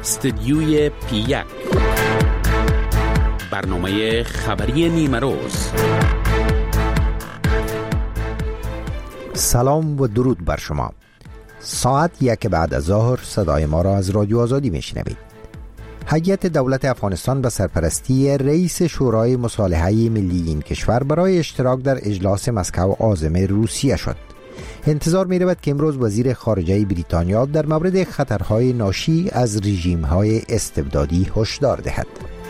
استدیوی P1 برنامه خبری نیمه روز. سلام و درود بر شما. ساعت 1 بعد از ظهر صدای ما را از رادیو آزادی میشنوید. هیئت دولت افغانستان به سرپرستی رئیس شورای مصالحه ملی این کشور برای اشتراک در اجلاس مسکو عازم روسیه شد. انتظار می رود که امروز وزیر خارجه بریتانیا در مورد خطرهای ناشی از رژیم‌های استبدادی هشدار دهد.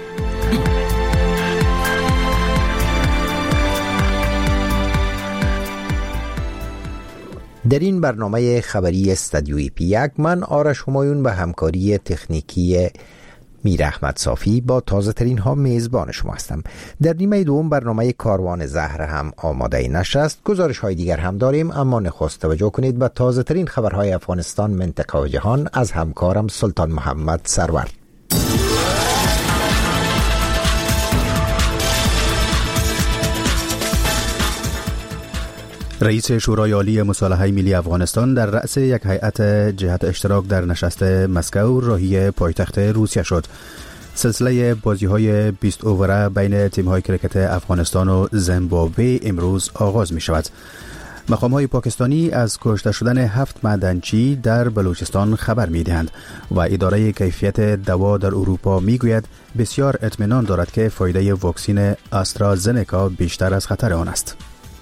در این برنامه خبری استدیوی P1 من آرش همایون به همکاری تکنیکی میر احمد صافی با تازه ترین ها میزبان شما هستم. در نیمه دوم برنامه کاروان زهر هم آماده نشده است. گزارش های دیگر هم داریم، اما نخست توجه کنید به تازه ترین خبرهای افغانستان، منطقه و جهان از همکارم سلطان محمد سرور. رئیس شورای عالی مصالحه ملی افغانستان در رأس یک هیئت جهت اشتراک در نشست مسکو راهی پایتخت روسیه شد. سلسله بازی‌های 20 اووره بین تیم‌های کرکت افغانستان و زیمبابوه امروز آغاز می‌شود. مقام‌های پاکستانی از کشته شدن 7 معدنچی در بلوچستان خبر می‌دهند و اداره کیفیت دوا در اروپا می‌گوید بسیار اطمینان دارد که فایده واکسن آسترازنکا بیشتر از خطر آن است.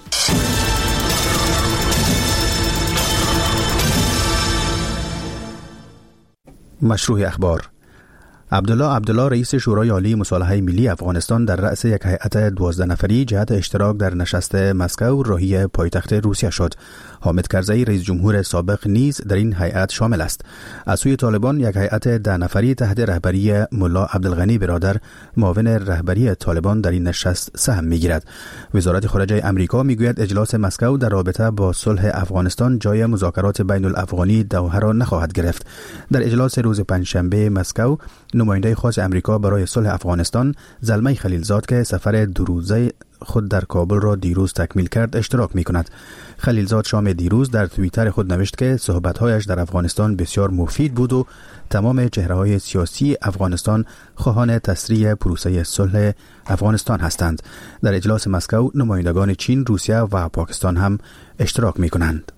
مشروع اخبار. عبدالله رئیس شورای عالی مصالحه ملی افغانستان در رأس یک هیئت 12 نفری جهت اشتراک در نشست مسکو راهی پایتخت روسیه شد. حامد کرزی رئیس جمهور سابق نیز در این هیئت شامل است. از سوی طالبان یک هیئت 10 نفری تحت رهبری ملا عبدالغنی برادر معاون رهبری طالبان در این نشست سهم می‌گیرد. وزارت خارجه آمریکا میگوید اجلاس مسکو در رابطه با صلح افغانستان جای مذاکرات بین الافغانی دوحه را نخواهد گرفت. در اجلاس روز پنجشنبه مسکو نماینده خاص امریکا برای صلح افغانستان زلمه خلیلزاد که سفر 2 روزه خود در کابل را دیروز تکمیل کرد اشتراک می کند. خلیلزاد شام دیروز در توییتر خود نوشت که صحبت‌هایش در افغانستان بسیار مفید بود و تمام چهره‌های سیاسی افغانستان خواهان تسریع پروسه صلح افغانستان هستند. در اجلاس مسکو نمایندگان چین، روسیه و پاکستان هم اشتراک می کنند.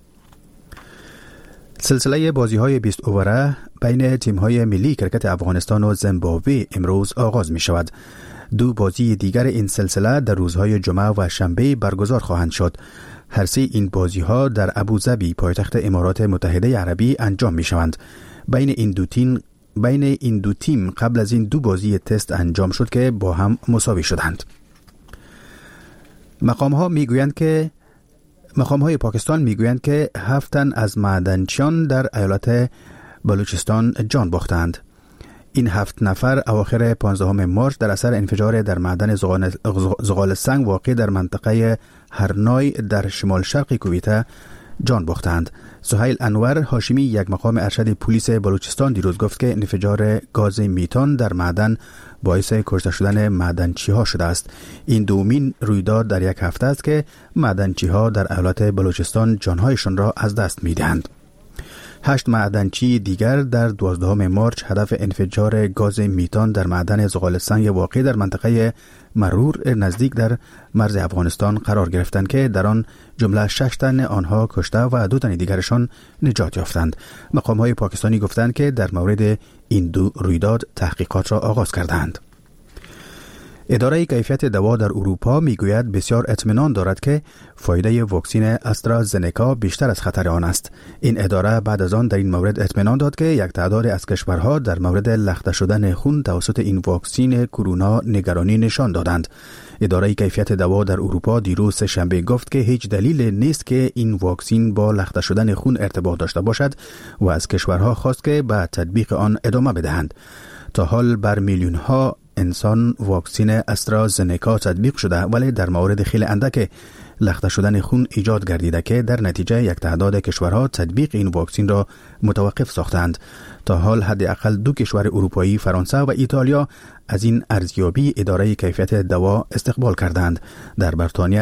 سلسله بازی‌های 20 اووره بین تیم‌های ملی کرکت افغانستان و زیمبابوه امروز آغاز می‌شود. 2 بازی دیگر این سلسله در روزهای جمعه و شنبه برگزار خواهند شد. هر سه این بازی‌ها در ابوظبی پایتخت امارات متحده عربی انجام می‌شوند. بین این دو تیم قبل از این 2 بازی تست انجام شد که با هم مساوی شدند. مقام‌های پاکستان میگویند که 7 تن از معدنچیان در ایالت بلوچستان جان باختند. این 7 نفر اواخر 15 مارس در اثر انفجار در معدن زغال سنگ واقع در منطقه هرنای در شمال شرق کویته جان باختند. سهیل انور هاشمی، یک مقام ارشد پلیس بلوچستان، دیروز گفت که انفجار گاز میتان در معدن باعث کشته شدن معدنچی ها شده است. این دومین رویداد در یک هفته است که معدنچی ها در ایالت بلوچستان جانهایشان را از دست میدهند. 8 معدنچی دیگر در 12 مارچ هدف انفجار گاز میتان در معدن زغال سنگ واقع در منطقه مرور نزدیک در مرز افغانستان قرار گرفتند که در آن جمله 6 تن آنها کشته و 2 تن دیگرشان نجات یافتند. مقام‌های پاکستانی گفتند که در مورد این 2 رویداد تحقیقات را آغاز کردند. اداره کیفیت دوا در اروپا میگوید بسیار اطمینان دارد که فایده واکسن آسترازنکا بیشتر از خطر آن است. این اداره بعد از آن در این مورد اطمینان داد که یک تعداد از کشورها در مورد لخته شدن خون توسط این واکسن کرونا نگرانی نشان دادند. اداره کیفیت دوا در اروپا دیروز شنبه گفت که هیچ دلیل نیست که این واکسن با لخته شدن خون ارتباط داشته باشد و از کشورها خواست که به تطبیق آن ادامه بدهند. تا حال بر میلیون ها انسان واکسن آسترازنکا تطبیق شده، ولی در مورد خیلی اندک لخته شدن خون ایجاد گردیده که در نتیجه یک تعداد کشورها تطبیق این واکسن را متوقف ساختند. تا حال حداقل 2 کشور اروپایی، فرانسه و ایتالیا، از این ارزیابی اداره کیفیت دوا استقبال کردند. در بریتانیا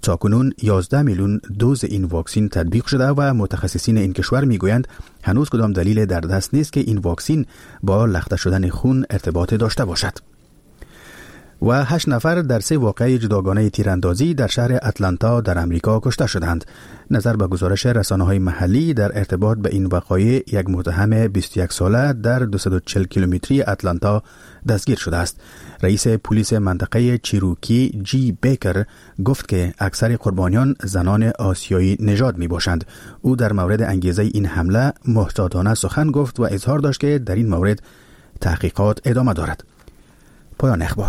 تاکنون 11 میلیون دوز این واکسین تطبیق شده و متخصصین این کشور میگویند هنوز کدام دلیل در دست نیست که این واکسین با لخته شدن خون ارتباط داشته باشد. و 8 نفر در 3 واقعه جداگانه تیراندازی در شهر اتلانتا در امریکا کشته شدند. نظر به گزارش رسانه‌های محلی در ارتباط به این وقایع، یک متهم 21 ساله در 240 کیلومتری اتلانتا دستگیر شده است. رئیس پلیس منطقه چیروکی جی بیکر گفت که اکثر قربانیان زنان آسیایی نژاد می باشند. او در مورد انگیزه این حمله محتاطانه سخن گفت و اظهار داشت که در این مورد تحقیقات ادامه دارد. پایان اخبار.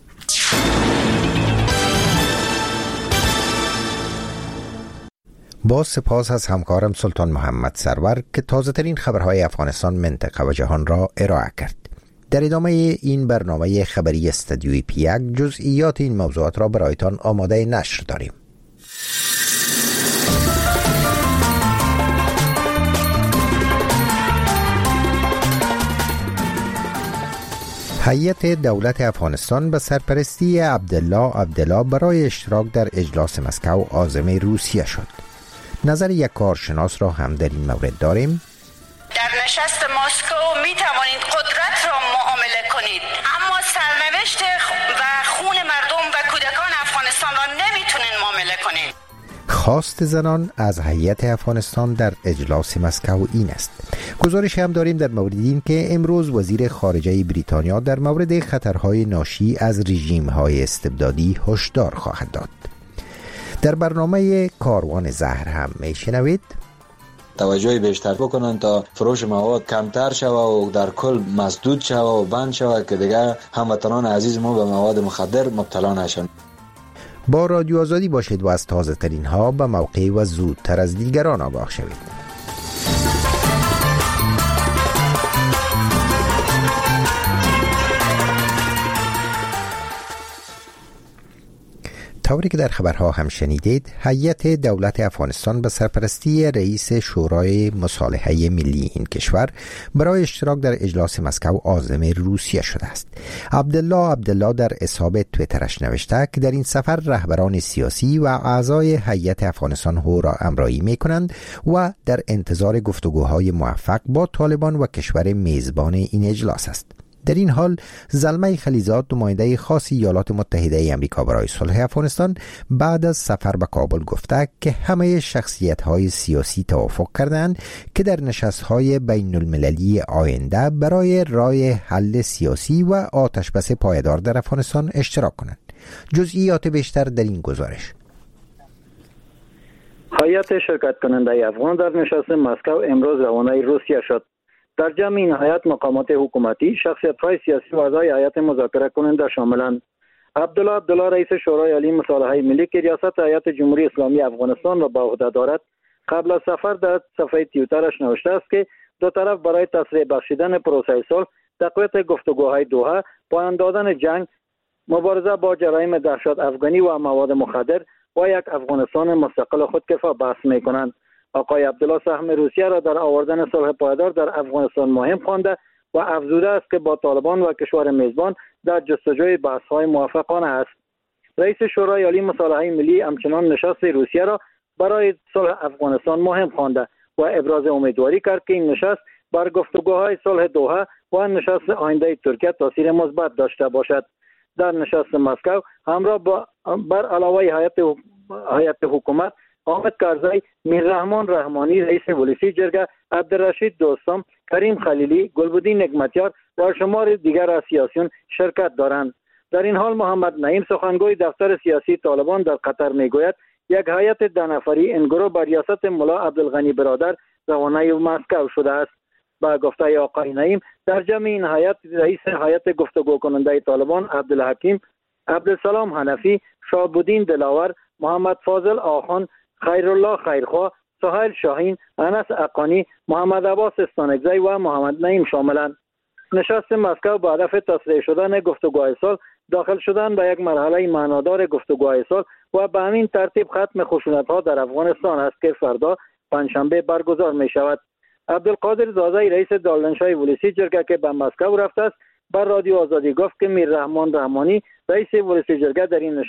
با سپاس از همکارم سلطان محمد سرور که تازه ترین خبرهای افغانستان، منطقه و جهان را ارائه کرد. در ادامه این برنامه خبری استودیوی پیک جزئیات این موضوعات را برایتان آماده نشر داریم. هیئت دولت افغانستان به سرپرستی عبدالله برای اشتراک در اجلاس مسکو عازم روسیه شد. نظر یک کارشناس را هم در این مورد داریم. در نشست مسکو می توانید قدرت را معامله کنید، اما سرنوشت و خون مردم و کودکان افغانستان را نمیتونین معامله کنید. خواست زنان از هیئت افغانستان در اجلاس مسکو این است. گزارش هم داریم در مورد این که امروز وزیر خارجه بریتانیا در مورد خطرهای ناشی از رژیم‌های استبدادی هشدار خواهد داد. در برنامه کاروان زهر هم میشنوید توجه بیشتر بکنن تا فروش مواد کمتر شود و در کل مسدود شود و بند شود که دیگر هموطنان عزیز ما به مواد مخدر مبتلا نشن. با رادیو آزادی باشید و از تازه ترین ها به موقع و زودتر از دیگران آگاه شوید. طوری که در خبرها هم شنیدید، هیئت دولت افغانستان به سرپرستی رئیس شورای مصالحه ملی این کشور برای اشتراک در اجلاس مسکو عازم روسیه شده است. عبدالله در حساب توییترش نوشته که در این سفر رهبران سیاسی و اعضای هیئت افغانستان او را همراهی می‌کنند و در انتظار گفتگوهای موفق با طالبان و کشور میزبان این اجلاس است. در این حال زلمه خلیزاد، نماینده خاص ایالات متحده آمریکا برای صلح افغانستان، بعد از سفر به کابل گفته که همه شخصیت‌های سیاسی توافق کردند که در نشست‌های بین المللی آینده برای راه حل سیاسی و آتشبس پایدار در افغانستان اشتراک کنند. جزئیات بیشتر در این گزارش. هیئت شرکت کننده افغان در نشست مسکو امروز روانه روسیه شد. در جمع این هیئت مقامات حکومتی، شخصیت‌های سیاسی و اعضای هیئت مذاکره کننده شاملند. عبدالله رئیس شورای عالی مصالحه ملی که ریاست هیئت جمهوری اسلامی افغانستان را به عهده دارد، قبل از سفر در صفحه توییترش نوشته است که دو طرف برای تسریع بخشیدن پروسه صلح، تقویت گفتگوهای دوحه، پایان دادن جنگ، مبارزه با جرایم دهشت افغانی و مواد مخدر و یک افغانستان مستقل خودکفا بحث می‌کنند. آقای عبدالله سهم روسیه را در آوردن صلح پایدار در افغانستان مهم خوانده و افزوده است که با طالبان و کشور میزبان در جستجوی بحث‌های موافقانه است. رئیس شورای عالی مصالحه ملی همچنان نشست روسیه را برای صلح افغانستان مهم خوانده و ابراز امیدواری کرد که این نشست بر گفتگوهای صلح دوحه و نشست آینده ترکیه تاثیر مثبت داشته باشد. در نشست مسکو همراه بر علاوه هیئت حکومت، حامد کرزی، میررحمان رحمانی رئیس پلیسی جرگه، عبدالرشید دوستم، کریم خلیلی، گلبدین نعمتیار و شمار دیگر از سیاسیون شرکت دارند. در این حال محمد نعیم سخنگوی دفتر سیاسی طالبان در قطر میگوید یک هیئت 10 نفری این گروه بر ریاست ملا عبدالغنی برادر روانه مسکو شده است. با گفته آقای نعیم، در جمع این هیئت رئیس هیئت گفتگو کننده طالبان عبدالحکیم، عبدالسلام حنفی، شهاب‌الدین دلاور، محمد فاضل آخان، خیرالله خیرخواه، سهیل شاهین، انس اقانی، محمد عباس استانکزی و محمد نعیم شاملند. نشست مسکو با هدف تسریع شدن گفتگوهای صلح، داخل شدن به یک مرحله معنادار گفتگوهای صلح و به همین ترتیب ختم خشونت‌ها در افغانستان است که فردا پنجشنبه برگزار می شود. عبدالقادر زاده رئیس دالنشای پلیسی جرگه که به مسکو رفته است، بر رادیو آزادی گفت که میررحمان رحمانی رئیس پلیسی جرگه در این نشست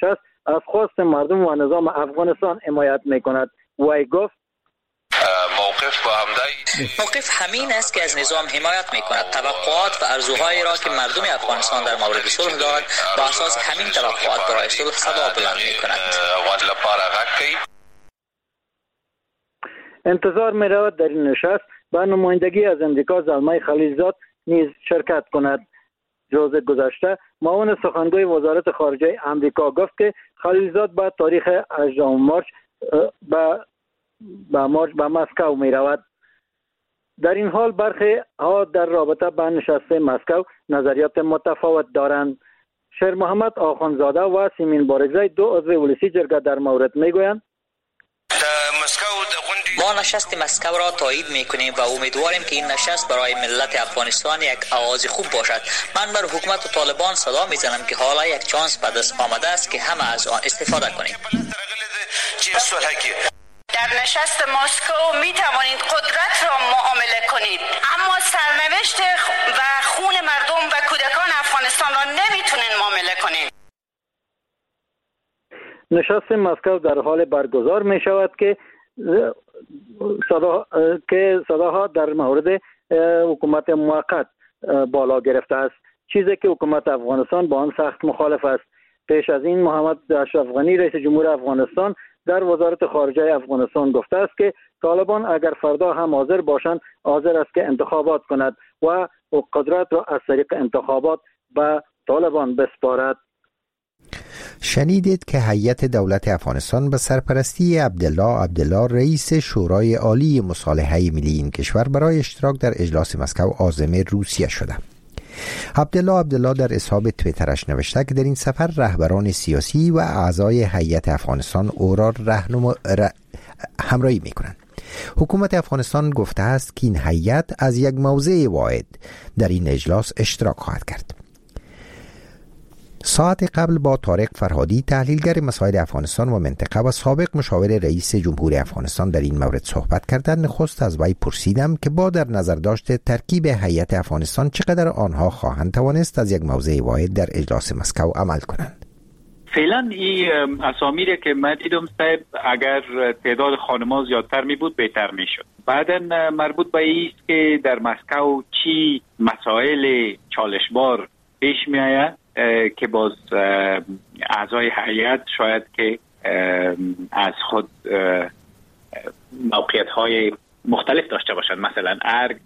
از خواست مردم و نظام افغانستان حمایت میکند. وی گفت موقف همین است که از نظام حمایت میکند. توقعات و آرزوهایی را که مردم افغانستان در مورد صلح دارند با اساس همین توقعات برای صلح صدا بلند میکند. انتظار می‌رود در این نشست با نمایندگی از امریکا زلمه خلیلزاد نیز شرکت کند. روز گذشته معاون سخنگوی وزارت خارجه امریکا گفت که خلیلزاد با تاریخ 18 مارچ به مسکو می رود. در این حال برخی ها در رابطه با نشست مسکو نظریات متفاوت دارند. شیر محمد آخوندزاده و سیمین بارگزای دو عضو ولسی جرگه در مورد می گویند ما نشست مسکو را تایید میکنیم و امیدواریم که این نشست برای ملت افغانستان یک آغاز خوب باشد. من بر حکومت و طالبان صدا میزنم که حالا یک چانس به دست آمده است که همه از آن استفاده کنیم. در نشست مسکو می توانید قدرت را معامله کنید، اما سرنوشت و خون مردم و کودکان افغانستان را نمیتونین معامله کنید. نشست مسکو در حال برگزار می شود که صداها در مورد حکومت موقت بالا گرفته است، چیزی که حکومت افغانستان با آن سخت مخالف است. پیش از این محمد اشرف غنی رئیس جمهور افغانستان در وزارت خارجه افغانستان گفته است که طالبان اگر فردا هم حاضر باشند حاضر است که انتخابات کند و قدرت را از طریق انتخابات به طالبان بسپارد. شنیدید که هیئت دولت افغانستان به سرپرستی عبدالله رئیس شورای عالی مصالحه ملی این کشور برای اشتراک در اجلاس مسکو عازم روسیه شده. عبدالله در حساب توییترش نوشته که در این سفر رهبران سیاسی و اعضای هیئت افغانستان او را همراهی می‌کنند. حکومت افغانستان گفته است که این هیئت از یک موضع واحد در این اجلاس اشتراک خواهد کرد. ساعت قبل با طارق فرهادی تحلیلگر مسائل افغانستان و منطقه و سابق مشاور رئیس جمهور افغانستان در این مورد صحبت کردند. نخست از وی پرسیدم که با در نظر داشت ترکیب هیئت افغانستان چقدر آنها خواهند توانست از یک موضع واحد در اجلاس مسکو عمل کنند. فعلا این اسامی که من دیدم صاحب اگر تعداد خانم‌ها زیادتر می بود بهتر می شد. بعداً مربوط به ایست که در مسکو چی مسائل چالشبار پیش می آید که باز اعضای هیئت شاید که از خود موقعیت‌های مختلف داشته باشند، مثلا ارگ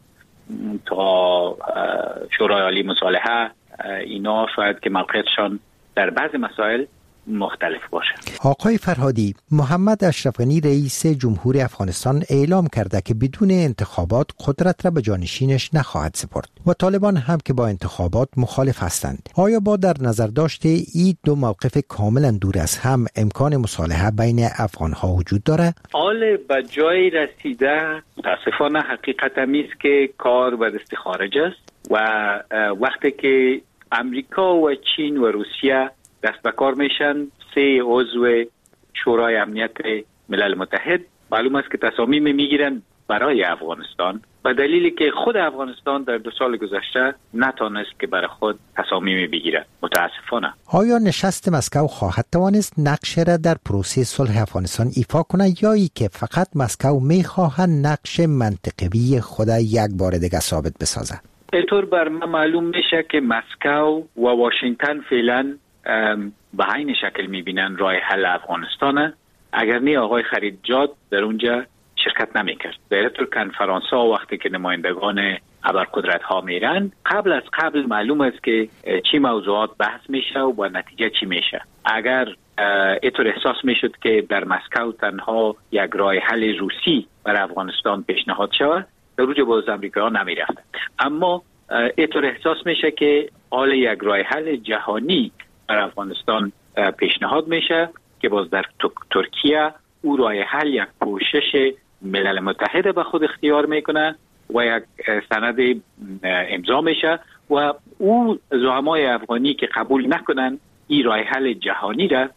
تا شورای عالی مصالحه، اینا شاید که موقعیتشان در بعض مسائل مختلف باشه. آقای فرهادی، محمد اشرف غنی رئیس جمهور افغانستان اعلام کرده که بدون انتخابات قدرت را به جانشینش نخواهد سپرد و طالبان هم که با انتخابات مخالف هستند. آیا با در نظر داشته این دو موقف کاملا دور از هم امکان مصالحه بین افغانها وجود داره؟ حال به جای رسیده متاسفانه حقیقت است که کار به دست خارج است و وقتی که امریکا و چین و روسیه دست به کار میشن، 3 عضو شورای امنیت ملل متحد معلوم است که تصامیم میگیرن برای افغانستان، به دلیلی که خود افغانستان در 2 سال گذشته نتونست که برای خود تصامیم بگیرد. متاسفانه. آیا نشست مسکو خواهد توانست نقش را در پروسه صلح افغانستان ایفا کنه یا ای که فقط مسکو میخواهد نقش منطقوی خود یک بار دیگه ثابت بسازه؟ اینطور بر من معلوم میشه که مسکو و واشنگتن فعلا به عین شکل میبینن راه حل افغانستانه. اگر نه آقای خلیلزاد در اونجا شرکت نمیکرد. در طور کنفرانس ها وقتی که نمایندگان ابرقدرت ها میرن قبل معلوم است که چی موضوعات بحث میشه و با نتیجه چی میشه. اگر اینطور احساس میشد که در مسکو تنها یک راه حل روسی برای افغانستان پیشنهاد شود، در اونجا باز امریکا نمیرفتن. اما اینطور احساس میشه که حال یک راه حل جهانی برای افغانستان پیشنهاد میشه که باز در ترکیه او راه حل یک کوشش ملل متحد به خود اختیار میکنه و یک سند امضا میشه و او زعمای افغانی که قبول نکنن این راه حل جهانی را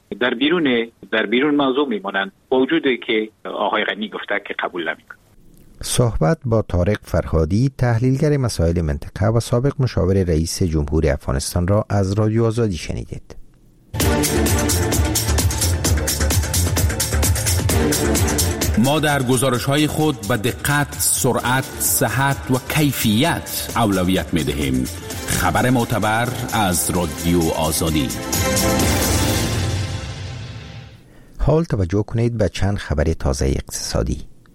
در بیرون موضوع میمونن، با وجودی که آقای غنی گفته که قبول نمیکنه. صحبت با طارق فرهادی، تحلیلگر مسائل منطقه و سابق مشاور رئیس جمهور افغانستان را از رادیو آزادی شنیدید. ما در گزارش‌های خود به دقت، سرعت، صحت و کیفیت اولویت می‌دهیم. خبر معتبر از رادیو آزادی. حال توجه کنید به چند خبر تازه اقتصادی.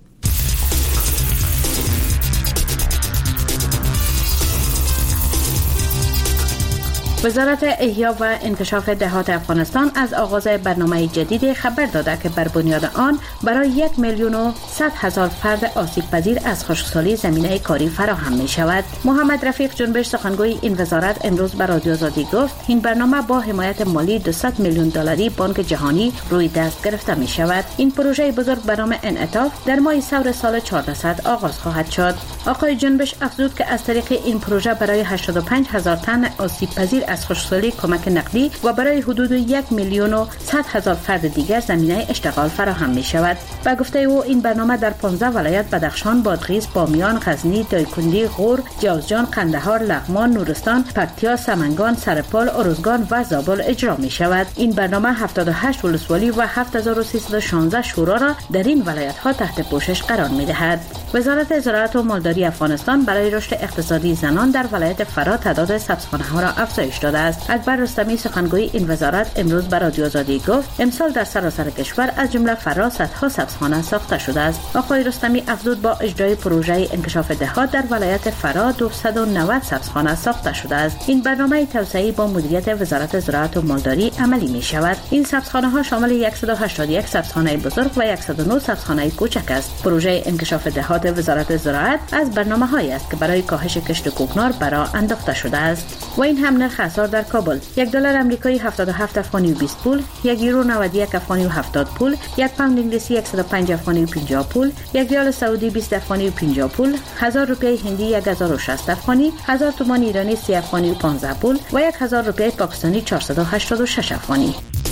وزارت احیا و انکشاف دهات افغانستان از آغاز برنامه جدید خبر داده که بر بنیاد آن برای 1,100,000 فرد آسیب پذیر از خشکسالی زمینه کاری فراهم می شود. محمد رفیق جنبش سخنگوی این وزارت امروز به رادیو آزادی گفت این برنامه با حمایت مالی 200 میلیون دلاری بانک جهانی روی دست گرفته می شود. این پروژه بزرگ به نام انعطاف در ماه ثور سال 1400 آغاز خواهد شد. آقای جنبش افزود که از طریق این پروژه برای 85,000 تن آسیب پذیر از خشکسالی کمک نقدی و برای حدود 1,100,000 فرد دیگر زمینه اشتغال فراهم می شود. با گفته او این برنامه در 15 ولایت بدخشان، بادغیس، بامیان، غزنی، دایکنډي، غور، جوزجان، قندهار، لغمان، نورستان، پکتیا، سمنگان، سرپال، ارزگان و زابل اجرا می شود. این برنامه 78 ولسوالی و 7316 شورا را در این ولایت ها تحت پوشش قرار می دهد. وزارت زراعت و مالداری افغانستان برای رشد اقتصادی زنان در ولایت فرا تعداد سبزخانه ها را افزایش داده است. اکبر رستمی سخنگوی این وزارت امروز به رادیو آزادی گفت امسال در سراسر کشور از جمله فرا صدها سبزخانه ساخته شده است. آقای رستمی افزود با اجرای پروژه انکشاف دهات در ولایت فرا 290 سبزخانه ساخته شده است. این برنامه توسعه‌ای با مدیریت وزارت زراعت و مالداری عملی می شود. این سبزخانه ها شامل 181 سبزخانه بزرگ و 109 سبزخانه کوچک است. پروژه انکشاف دهات وزارت زراعت از برنامه‌هایی است که برای کاهش کشت کوکنار برآ انداخته شده است. و این هم نرخ اسعار در کابل: $1 آمریکایی 77 افغانی و 20 پول، 1 یورو 91 افغانی و 70 پول، 1 پوند انگلیسی 105 افغانی و 50 پول، 1 ریال سعودی 20 افغانی و 50 پول، 1000 روپیه هندی 1060 افغانی، 1000 تومان ایرانی 30 افغانی و 15 پول و 1000 روپیه پاکستانی 486 افغانی.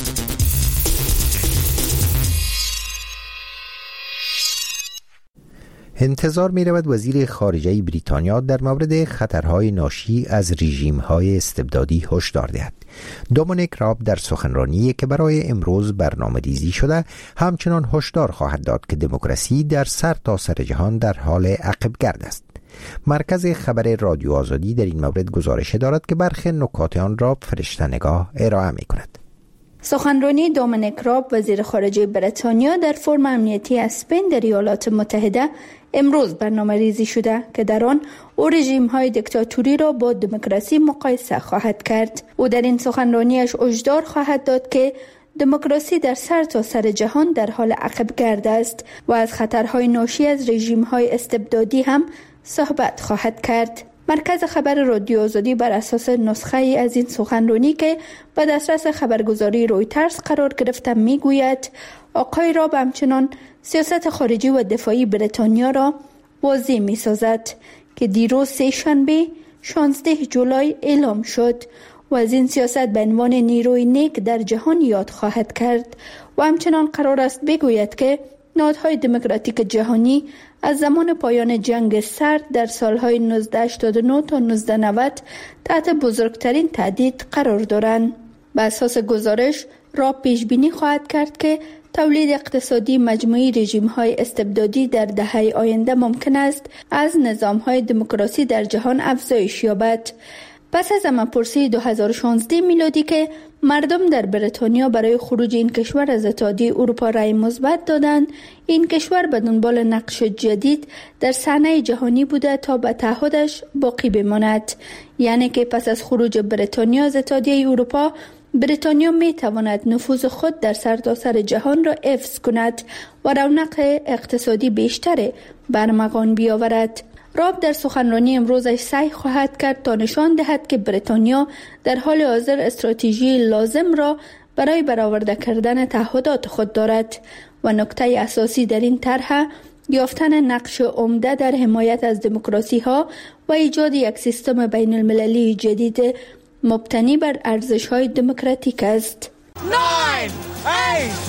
انتظار می رود وزیر خارجه بریتانیا در مورد خطرهای ناشی از رژیم‌های استبدادی هشدار دهد. دومینیک راب در سخنرانی که برای امروز برنامه‌ریزی شده همچنان هشدار خواهد داد که دموکراسی در سرتاسر جهان در حال عقب‌گرد است. مرکز خبر رادیو آزادی در این مورد گزارش دارد که برخی نکات آن را فرشته‌نگاه ارائه می کند. سخنرانی دومینیک راب وزیر خارجه بریتانیا در فرم امنیتی اسپین در ایالات متحده امروز برنامه ریزی شده که در آن او رژیم های دیکتاتوری را با دموکراسی مقایسه خواهد کرد. او در این سخنرانیش هشدار خواهد داد که دموکراسی در سرتاسر جهان در حال عقب‌گرد است و از خطرهای ناشی از رژیم های استبدادی هم صحبت خواهد کرد. مرکز خبر رادیو آزادی بر اساس نسخه ای از این سخنرانی که به دسترس خبرگزاری رویترز قرار گرفته میگوید آقای راب همچنان سیاست خارجی و دفاعی بریتانیا را واضح می سازد که دیروز سه‌شنبه 16 جولای اعلام شد و از این سیاست به عنوان نیروی نیک در جهان یاد خواهد کرد و همچنان قرار است بگوید که نهادهای دموکراتیک جهانی از زمان پایان جنگ سرد در سالهای 1989 تا 1990 تحت بزرگترین تهدید قرار دارند. به اساس گزارش راب پیش بینی خواهد کرد که تولید اقتصادی مجموعی رژیم‌های استبدادی در دهه آینده ممکن است از نظام‌های دموکراسی در جهان افزایش یابد. پس از همه‌پرسی 2016 میلادی که مردم در بریتانیا برای خروج این کشور از اتحادیه اروپا رأی مثبت دادند، این کشور به دنبال نقش جدید در صحنه جهانی بوده تا به تعهدش باقی بماند. یعنی که پس از خروج بریتانیا از اتحادیه اروپا، بریتانیا می تواند نفوذ خود در سرتاسر جهان را حفظ کند و رونق اقتصادی بیشتر برمغان بیاورد. راب در سخنرانی امروزش سعی خواهد کرد تا نشان دهد که بریتانیا در حال حاضر استراتژی لازم را برای برآورده کردن تعهدات خود دارد و نکته اساسی در این طرح یافتن نقش عمده در حمایت از دموکراسی ها و ایجاد یک سیستم بین المللی جدید مبتنی بر ارزش های دموکراتیک است. 9, 8,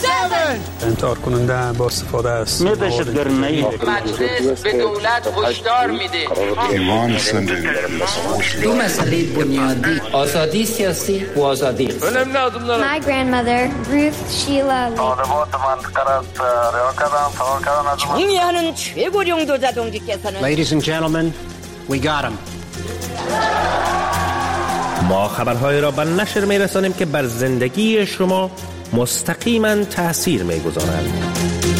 انتحار کننده با استفاده است. مجلس به دولت هشدار میده. دو مسئله بنیادی، آزادی سیاسی و آزادی اقتصادی. My grandmother, Ruth Sheila Lee. Ladies and gentlemen, we got him. ما خبرهای را به نشر می‌رسانیم که بر زندگی شما مستقیما تأثیر می‌گذارند.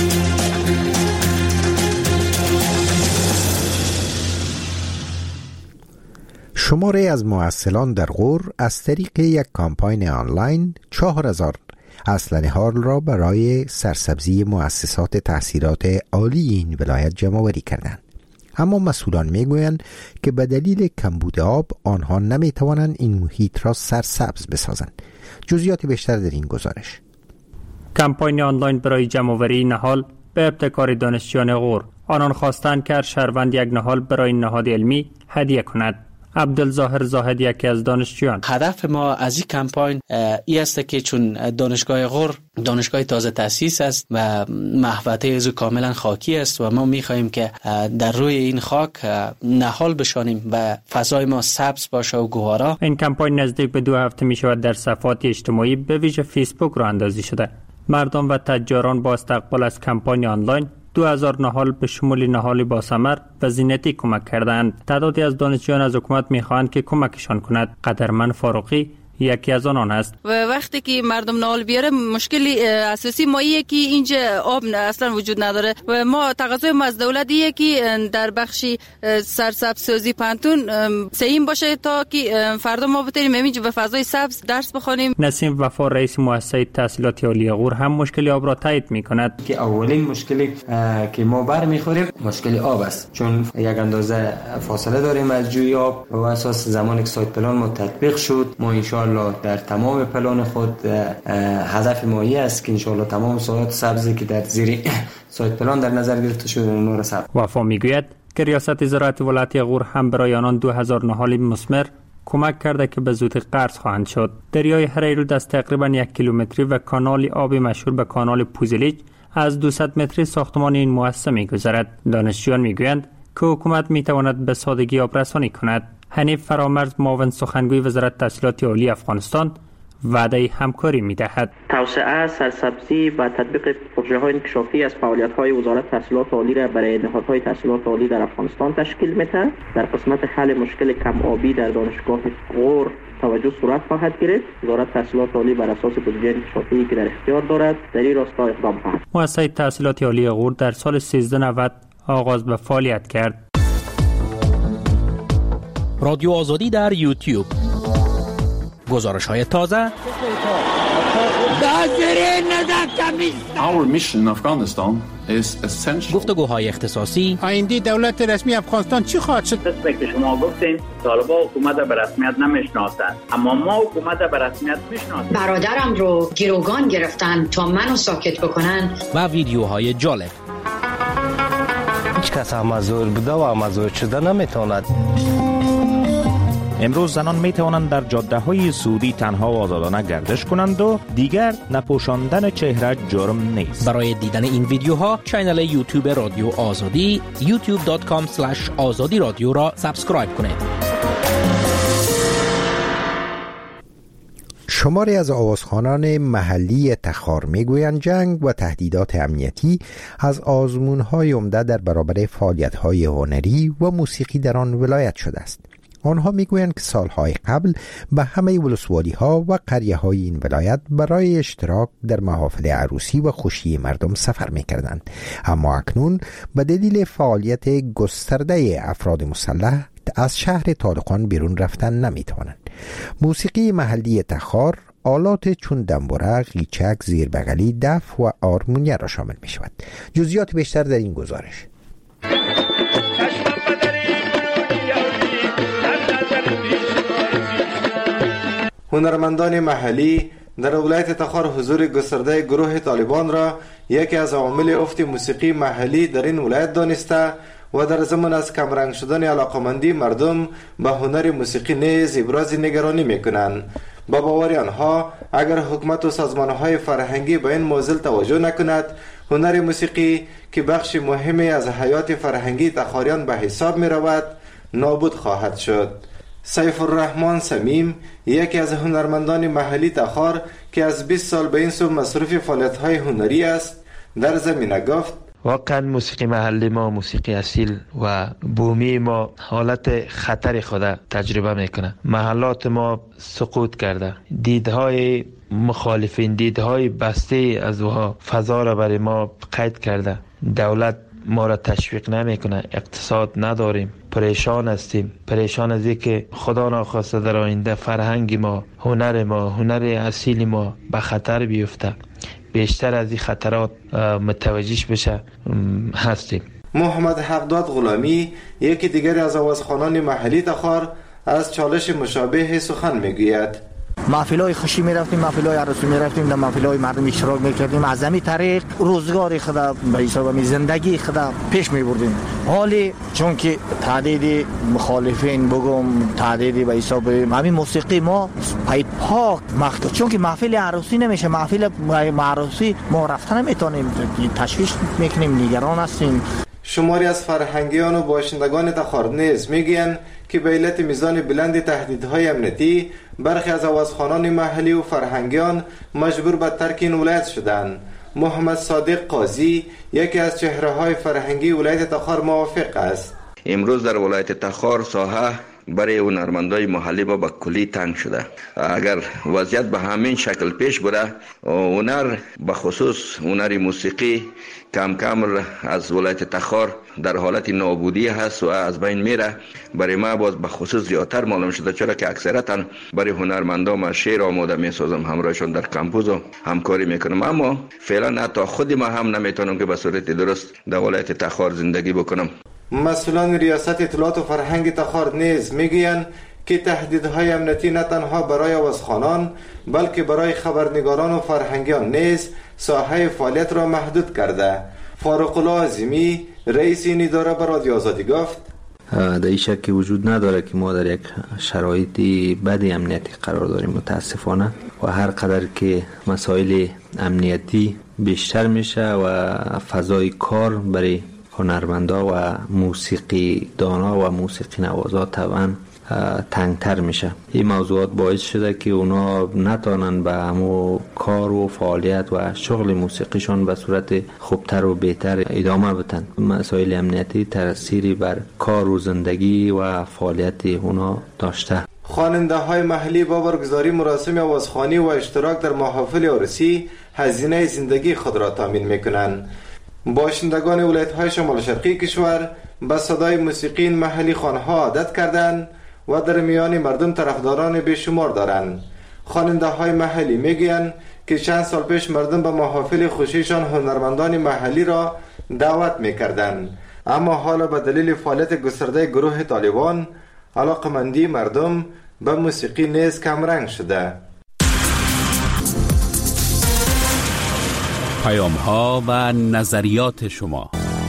شماره از ممثلان در غور از طریق یک کامپاین آنلاین 4000 اسلحه حال را برای سرسبزی مؤسسات تحصیلات عالی این ولایت جمع‌آوری کردند. اما مسئولان میگویند که به دلیل کمبود آب آنها نمیتوانند این محیط را سرسبز بسازند. جزئیات بیشتر در این گزارش. کمپاین آنلاین برای جمع‌آوری نهال به ابتکار دانشجویان غور. آنان خواستند که هر شهروند یک نهال برای نهاد علمی هدیه کند. عبدالظاهر زاهد یکی از دانشجویان: هدف ما از این کمپاین این است که چون دانشگاه غور دانشگاه تازه تأسیس است و محوطه از کاملا خاکی است و ما می‌خواهیم که در روی این خاک نهال بشانیم و فضای ما سبز باشه و گوارا. این کمپاین نزدیک به 2 هفته می‌شود در صفحات اجتماعی به ویژه فیسبوک راه اندازی شده. مردم و تجاران با استقبال از کمپاین آنلاین 2000 نهال به شمول نهال با ثمر و زینتی کمک کردند. تعدادی از دانشجویان از حکومت می‌خواهند که کمکشان کند. قدرمن فاروقی یکی از آنان است. و وقتی که مردم نهال بیاره مشکلی اساسی ما اینه که اینجا آب اصلا وجود نداره و ما تقاضای ما از دولت اینه که در بخش سرسبز سازی پانتون سیم باشه تا که فردا ما بتونیم اینجا به فضای سبز درس بخونیم. نسیم وفا رئیس مؤسسه تحصیلات عالی غور هم مشکل آب را تایید می‌کند که اولین مشکلی که ما برمیخوریم مشکل آب است، چون یک اندازه فاصله داریم از جوی آب و اساس زمانی که سایت پلان ما تطبیق شد ما انشاءالله در تمام پلان خود هدف ما است که انشاءالله تمام ساحات سبزی که در زیر سایت پلان در نظر گرفته شده نور سبز. وفا میگوید که ریاست زراعت ولایت غور هم برای آنان 2000 نهال مثمر کمک کرده که به زودی قرض خواهند شد. دریای هریرود از تقریبا 1 کیلومتری و کانال آبی مشهور به کانال پوزلیج از 200 متری ساختمان این مؤسسه میگذرد. دانشجویان میگویند که حکومت میتواند به سادگی آب رسانی کند. حنیف فرامرز معاون سخنگوی وزارت تحصیلات عالی افغانستان وعده همکاری می‌دهد. توسعه، سرسبزی و تطبیق پروژه‌های انکشافی از فعالیت‌های وزارت تحصیلات عالی را برای نهادهای تحصیلات عالی در افغانستان تشکیل می‌دهد. در قسمت حل مشکل کم آبی در دانشگاه غور توجه صورت خواهد گرفت. وزارت تحصیلات عالی بر اساس بودجه انکشافی که در اختیار دارد در این راستا اقدام خواهد. مؤسسه تحصیلات عالی غور در سال 1390 آغاز به فعالیت کرد. رادیو آزادی در یوتیوب. گزارش‌های تازه. Our mission in Afghanistan is essential. گفتگوهای اختصاصی. آینده دولت رسمی افغانستان چی خواهد شد؟ مثل که شما گفتین طالبان حکومت به رسمیت نمیشناسند، اما ما حکومت به رسمیت میشناسیم. برادرم رو گروگان گرفتن تا منو ساکت بکنن. و ویدیوهای جالب. هیچ کس امازور بوده و امازور شده نمیتواند. امروز زنان می توانند در جاده های سعودی تنها و آزادانه گردش کنند و دیگر نپوشاندن چهره جرم نیست. برای دیدن این ویدیوها کانال یوتیوب رادیو آزادی youtube.com/azadi رادیو را سابسکرایب کنید. شماری از آوازخوانان محلی تخار میگویند جنگ و تهدیدات امنیتی از آزمون‌های عمده در برابر فعالیت‌های هنری و موسیقی در آن ولایت شده است. آنها میگویند که سالهای قبل به همه ولسوالی‌ها و قریه‌های این ولایت برای اشتراک در محافل عروسی و خوشی مردم سفر میکردند، اما اکنون به دلیل فعالیت گسترده افراد مسلح از شهر طالقان بیرون رفتن نمیتوانند. موسیقی محلی تخار آلات چون دنبوره، قیچک، زیربغلی، دف و آرمونیه را شامل می شود. جزئیات بیشتر در این گزارش. هنرمندان محلی در ولایت تخار حضور گسترده گروه طالبان را یکی از عوامل افت موسیقی محلی در این ولایت دانسته و در ضمن از کمرنگ شدن علاقمندی مردم به هنر موسیقی نیز ابراز نگرانی میکنند. با باور آنها اگر حکومت و سازمانهای فرهنگی به این موضوع توجه نکند، هنر موسیقی که بخش مهمی از حیات فرهنگی تخاریان به حساب می رود نابود خواهد شد. سیف الرحمن سمیم یکی از هنرمندان محلی تخار که از 20 سال به این سو مصروف فعالیت‌های هنری است در زمینه گفت: واقعا موسیقی محلی ما، موسیقی اصیل و بومی ما حالت خطر خود تجربه میکنه. محلات ما سقوط کرده، دیدهای مخالفین، دیدهای بسته از وها فضا را برای ما قید کرده. دولت ما را تشویق نمیکنه، اقتصاد نداریم، پریشان هستیم، پریشان از اینکه خدا ناخواسته در آینده فرهنگ ما، هنر اصیل ما به خطر بیفته. بیشتر از این خطرات متوجهش بشه هستیم. محمد حقداد غلامی یکی دیگر از آوازخوانان محلی تخار از چالش مشابه سخن میگوید. محفل‌های خوشی می‌رفتیم، محفل‌های عروسی می‌رفتیم، در محفل‌های مردم اشتراک می‌کردیم، از همین طریق روزگار خود به حساب زندگی خود پیش می‌بردیم. حالی چون که تعدادی مخالفین بگم تعدادی به حساب همین موسیقی ما پای پاک مخت، چون که محفل عروسی نمیشه، محفل عروسی ما رفتن نمیتونیم، تشویش میکنیم، نگران هستیم. شماری از فرهنگیان و باشندگان تخار نیز میگویند که به علت میزان بلند تهدیدهای امنیتی برخی از آوازخوانان محلی و فرهنگیان مجبور به ترک این ولایت شدند. محمد صادق قاضی یکی از چهره‌های فرهنگی ولایت تخار موافق است. امروز در ولایت تخار ساحه برای هنرمندای محلی ما به کلی تنگ شده. اگر وضعیت به همین شکل پیش بره، هنر به خصوص هنر موسیقی کم کم از ولایت تخار در حالت نابودی هست و از بین میره. برای ما باز به خصوص زیادتر معلوم شده، چرا که اکثرا برای هنرمندان ما شعر آماده میسازم، همراهشون در کمپوز و همکاری میکنم، اما فعلا حتی خود ما هم نمیتونم که به صورت درست در ولایت تخار زندگی بکنم. مسئولان ریاست اطلاعات و فرهنگ تخار نیز میگویند که تهدیدهای امنیتی نه تنها برای آوازخوانان بلکه برای خبرنگاران و فرهنگیان نیز ساحه فعالیت را محدود کرده. فاروق الله عظیمی رئیس این اداره به رادیو آزادی گفت: در این شکی وجود نداره که ما در یک شرایطی بد امنیتی قرار داریم متاسفانه، و هر قدر که مسائل امنیتی بیشتر میشه و فضای کار برای هنرمندا و موسیقی دانا و موسیقی نوازا طبعا تنگتر میشه. این موضوعات باعث شده که اونا نتونن به همو کار و فعالیت و شغل موسیقیشون به صورت خوبتر و بهتر ادامه بدن. مسائل امنیتی تأثیری بر کار و زندگی و فعالیت اونا داشته. خواننده های محلی با برگزاری مراسم آوازخوانی و اشتراک در محافل عروسی هزینه زندگی خود را تامین میکنند. باشندگان ولایت‌های شمال شرقی کشور به صدای موسیقی محلی خوانها عادت کردند و در میان مردم طرفداران بیشمار دارند. خواننده‌های محلی میگویند که چند سال پیش مردم به محافل خوشیشان هنرمندان محلی را دعوت میکردند، اما حالا به دلیل فعالیت گسترده گروه طالبان علاقمندی مردم به موسیقی نیز کمرنگ شده. پیام‌ها و نظریات شما.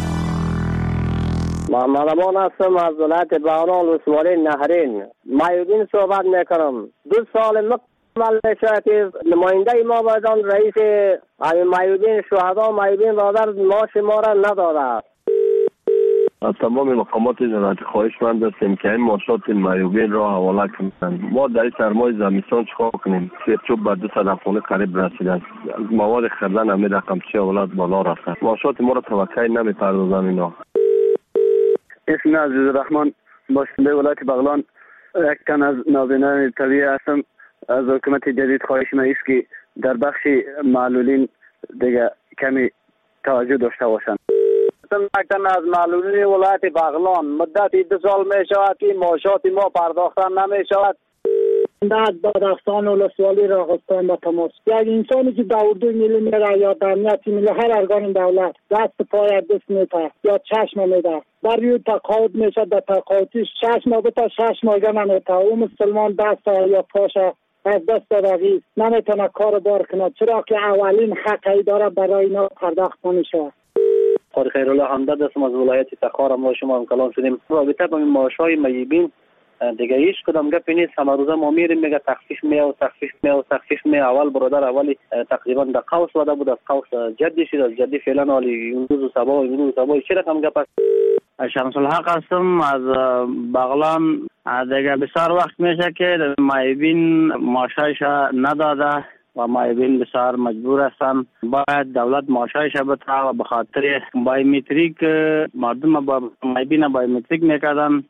محمد امان هستم از ولایت بغلان ولسوالی نهرین. مایودین صحبت میکنم. 2 سال مکمل میشه که نماینده ما بودن رئیس مایودین شهدا مایودین برادر معاش ما را نداده. از تمام مقامات جنایت خواهشمند هستیم که این معاشات مایوبین را حواله کنند. ما در سرمای زمستان چیکار کنیم؟ سرچوب به 200 خانه قریب رسیده است. مواد خریدن همین رقم چه اولاد بالا رفته. معاشات ما را توقع نمی‌پردازند اینا. اسم عزیز الرحمن باشنده ولایت بغلان، یک تن از نابینان طبیعی هستم. از حکومت جدید خواهش ما است که در بخش معلولین دیگه کمی توجه داشته باشند. مکتن از معلولین ولایت بغلان مدتی 2 سال می شود که معاشات ما پرداختن نمی شود. از بادستان ولسوالی راغستان به تماس. یک انسانی که در اردو ملی میره یا در امنیتی ملی هر ارگان دولت دست پای دست میده یا چشم میده، در روی تقاعد میشه، در تقاعدش 6 ماه بتا 6 ماه نمیده، او مسلمان دست یا پاش از دست دادگی نمیتونه کار بار کنه، چرا که اولین حقی داره برای اینا پرداخت نمیشه. قاری خیرالله حمداد هستم از ولایت تخار. ما شما هم کلام شدیم رابطه با معاش‌های مجیبین دیگه هیچ کدام گپی نیست. همه روزه ما میریم میگه تخفیف می اول برادر اولی تقریبا در قوس وده بود، از قوس جدی شد، از جدی فعلا حالی امروز صبح چه رقم گپ است؟ شمس الحق هستم از بغلان. دیگه بسیار وقت میشه که مایبین ماشایش نداده و مایبین بسیار مجبور هستن باید دولت ماشایش بده و به خاطر بایومتریک مردم با مایبین بایومتریک میکردن.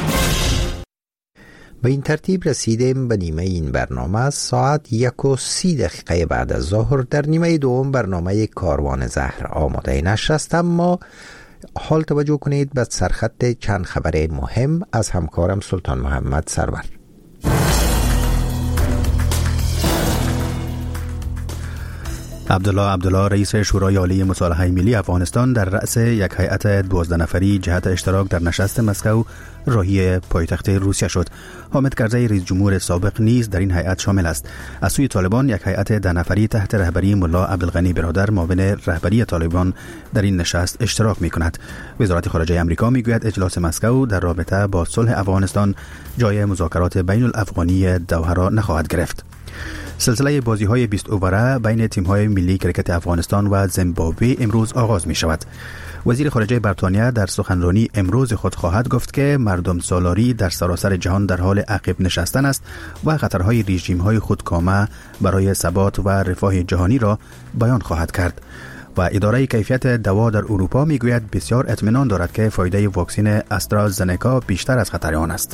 به این ترتیب رسیدیم به نیمه این برنامه. ساعت 1:30 بعد از ظهر در نیمه دوم برنامه کاروان زهر آماده نشر است، اما حال توجه کنید به سرخط چند خبر مهم از همکارم سلطان محمد سرور. عبدالله رئیس شورای عالی مصالحه ملی افغانستان در رأس یک هیئت 12 نفری جهت اشتراک در نشست مسکو راهی پایتخت روسیه شد. حامد کرزی رئیس جمهور سابق نیز در این هیئت شامل است. از سوی طالبان یک هیئت 10 نفری تحت رهبری ملا عبدالغنی برادر معاون رهبری طالبان در این نشست اشتراک می‌کند. وزارت خارجه آمریکا می‌گوید اجلاس مسکو در رابطه با صلح افغانستان جای مذاکرات بین الافغانی دوحه را نخواهد گرفت. سلسله بازی‌های 20 اووره بین تیم‌های ملی کرکت افغانستان و زیمبابوه امروز آغاز می‌شود. وزیر خارجه بریتانیا در سخنرانی امروز خود خواهد گفت که مردم سالاری در سراسر جهان در حال عقب نشستن است و خطرهای رژیم‌های خودکامه برای ثبات و رفاه جهانی را بیان خواهد کرد. و اداره کیفیت دوا در اروپا می‌گوید بسیار اطمینان دارد که فایده واکسن استرازنکا بیشتر از خطر آن است.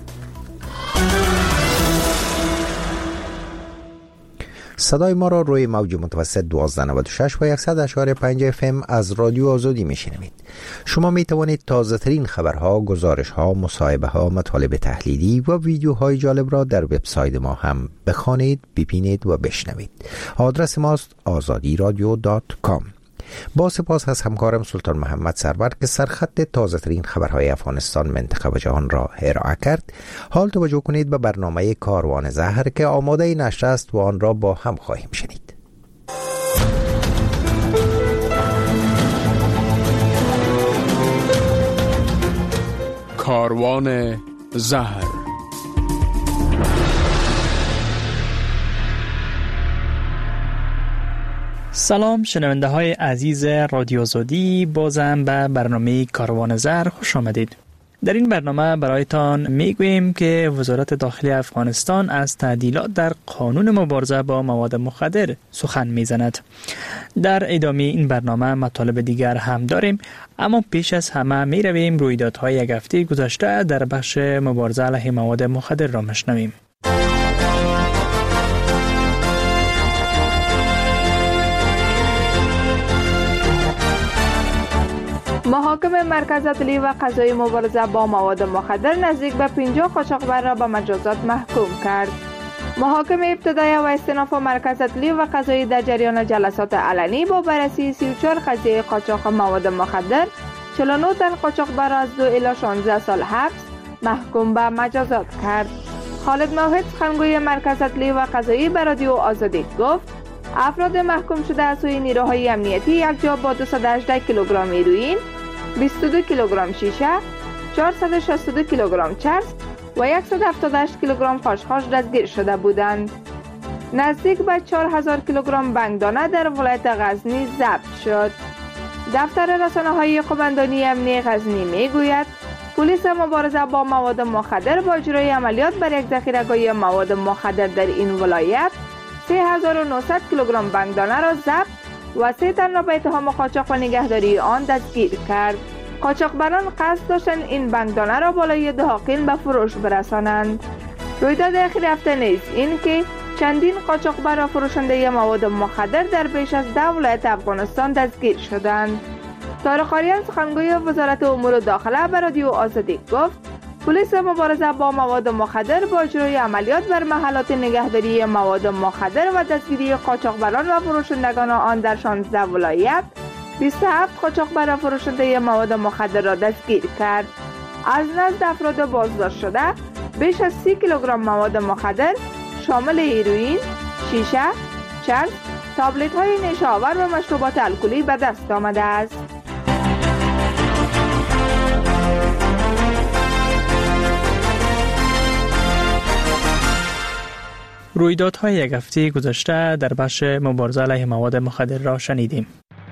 صدای ما را روی موج متوسط 1296 و 100.5 FM از رادیو آزادی میشنوید. شما می توانید تازه ترین خبرها، گزارش‌ها، مصاحبه‌ها، مطالب تحلیلی و ویدیوهای جالب را در وبسایت ما هم بخوانید، ببینید و بشنوید. آدرس ماست azadiradio.com. با سپاس از همکارم سلطان محمد سرور که سرخط تازه ترین خبرهای افغانستان، منطقه و جهان را ارائه کرد. حال توجه کنید به برنامه کاروان زهر که آماده نشر است و آن را با هم خواهیم شنید. کاروان زهر. سلام شنونده های عزیز رادیو آزادی، بازم به برنامه کاروان زهر خوش آمدید. در این برنامه برایتان میگوییم که وزارت داخلی افغانستان از تعدیلات در قانون مبارزه با مواد مخدر سخن میزند. در ادامه این برنامه مطالب دیگر هم داریم، اما پیش از همه می رویم رویدادهای یک هفته گذشته در بخش مبارزه علیه مواد مخدر را مشنویم. محاکم مرکز عدلی و قضایی مبارزه با مواد مخدر نزدیک به 50 قاچاقبر را به مجازات محکوم کرد. محاکم ابتدایی و استئناف مرکز عدلی و قضایی در جریان جلسات علنی با بررسی 34 قضیه قاچاق مواد مخدر 49 تن قاچاقبر را از 2 الی 16 سال حبس محکوم به مجازات کرد. خالد موحد سخنگوی مرکز عدلی و قضایی به رادیو آزادی گفت افراد محکوم شده از سوی نیروهای امنیتی یک جا با 218 کیلوگرم هیروئین، 22 کیلوگرم شیشه، 462 کیلوگرم چرس و 178 کیلوگرم خاشخاش دستگیر شده بودند. نزدیک به 4000 کیلوگرم بنگدانه در ولایت غزنی ضبط شد. دفتر رسانه‌های قوماندانی امنیتی غزنی میگوید پلیس مبارزه با مواد مخدر با اجرای عملیات بر یک ذخیره‌گاه مواد مخدر در این ولایت 3900 کیلوگرم بنگدانه را ضبط و 3 تن را به اتهام قاچاق و نگهداری آن دستگیر کرد. قاچاقبران قصد داشتند این بنگدانه را بالای دهاقین به فروش برسانند. رویداد اخیر هفته نیز این که چندین قاچاقبر و فروشنده مواد مخدر در بیش از 10 ولایت افغانستان دستگیر شدند. طارق آریان سخنگوی وزارت امور داخله به رادیو آزادی گفت پلیس مبارزه با مواد مخدر با اجرای عملیات بر محلات نگهداری مواد مخدر و دستگیری قاچاقبران و فروشندگان آن در 16 ولایت 27 قاچاقبر و فروشنده مواد مخدر را دستگیر کرد. از نزد افراد بازداشت شده بیش از 30 کیلوگرم مواد مخدر شامل هیروئین، شیشه، چرس، تابلت های نشه آور و مشروبات الکلی به دست آمده است. رویدادهای یک هفته گذشته در بخش مبارزه علیه مواد مخدر را شنیدیم.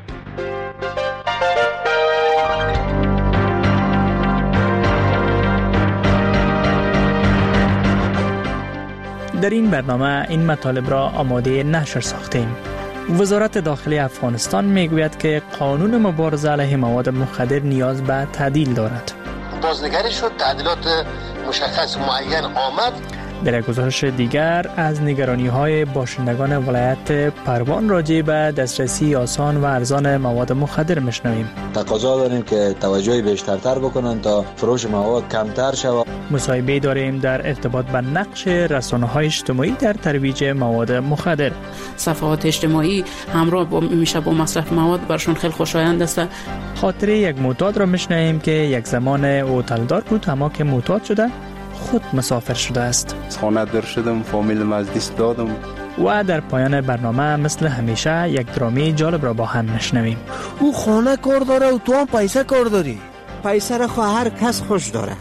در این برنامه این مطالب را آماده نشر ساختیم. وزارت داخلی افغانستان میگوید که قانون مبارزه علیه مواد مخدر نیاز به تعدیل دارد. بازنگری شد، تعدیلات مشخص معین آمد. در یک گزارش دیگر از نگرانی‌های باشندگان ولایت پروان راجع به دسترسی آسان و ارزان مواد مخدر میشنویم. تقاضا داریم که توجه بیشترتر بکنن تا فروش مواد کمتر شود. مصاحبه داریم در ارتباط به نقش رسانه‌های اجتماعی در ترویج مواد مخدر. صفحات اجتماعی همراه میشه با مصرف مواد برشون خیلی خوشایند است. خاطره یک معتاد را میشنویم که یک زمان هتلدار بود اما که معتاد شده خود مسافر شده است. خانه در شدم، فامیلم از دست دادم. و در پایان برنامه مثل همیشه یک درامی جالب را با هم نشنویم. او خانه کار داره و تو هم پیسه کار داری. پیسه را خواه هر کس خوش داره.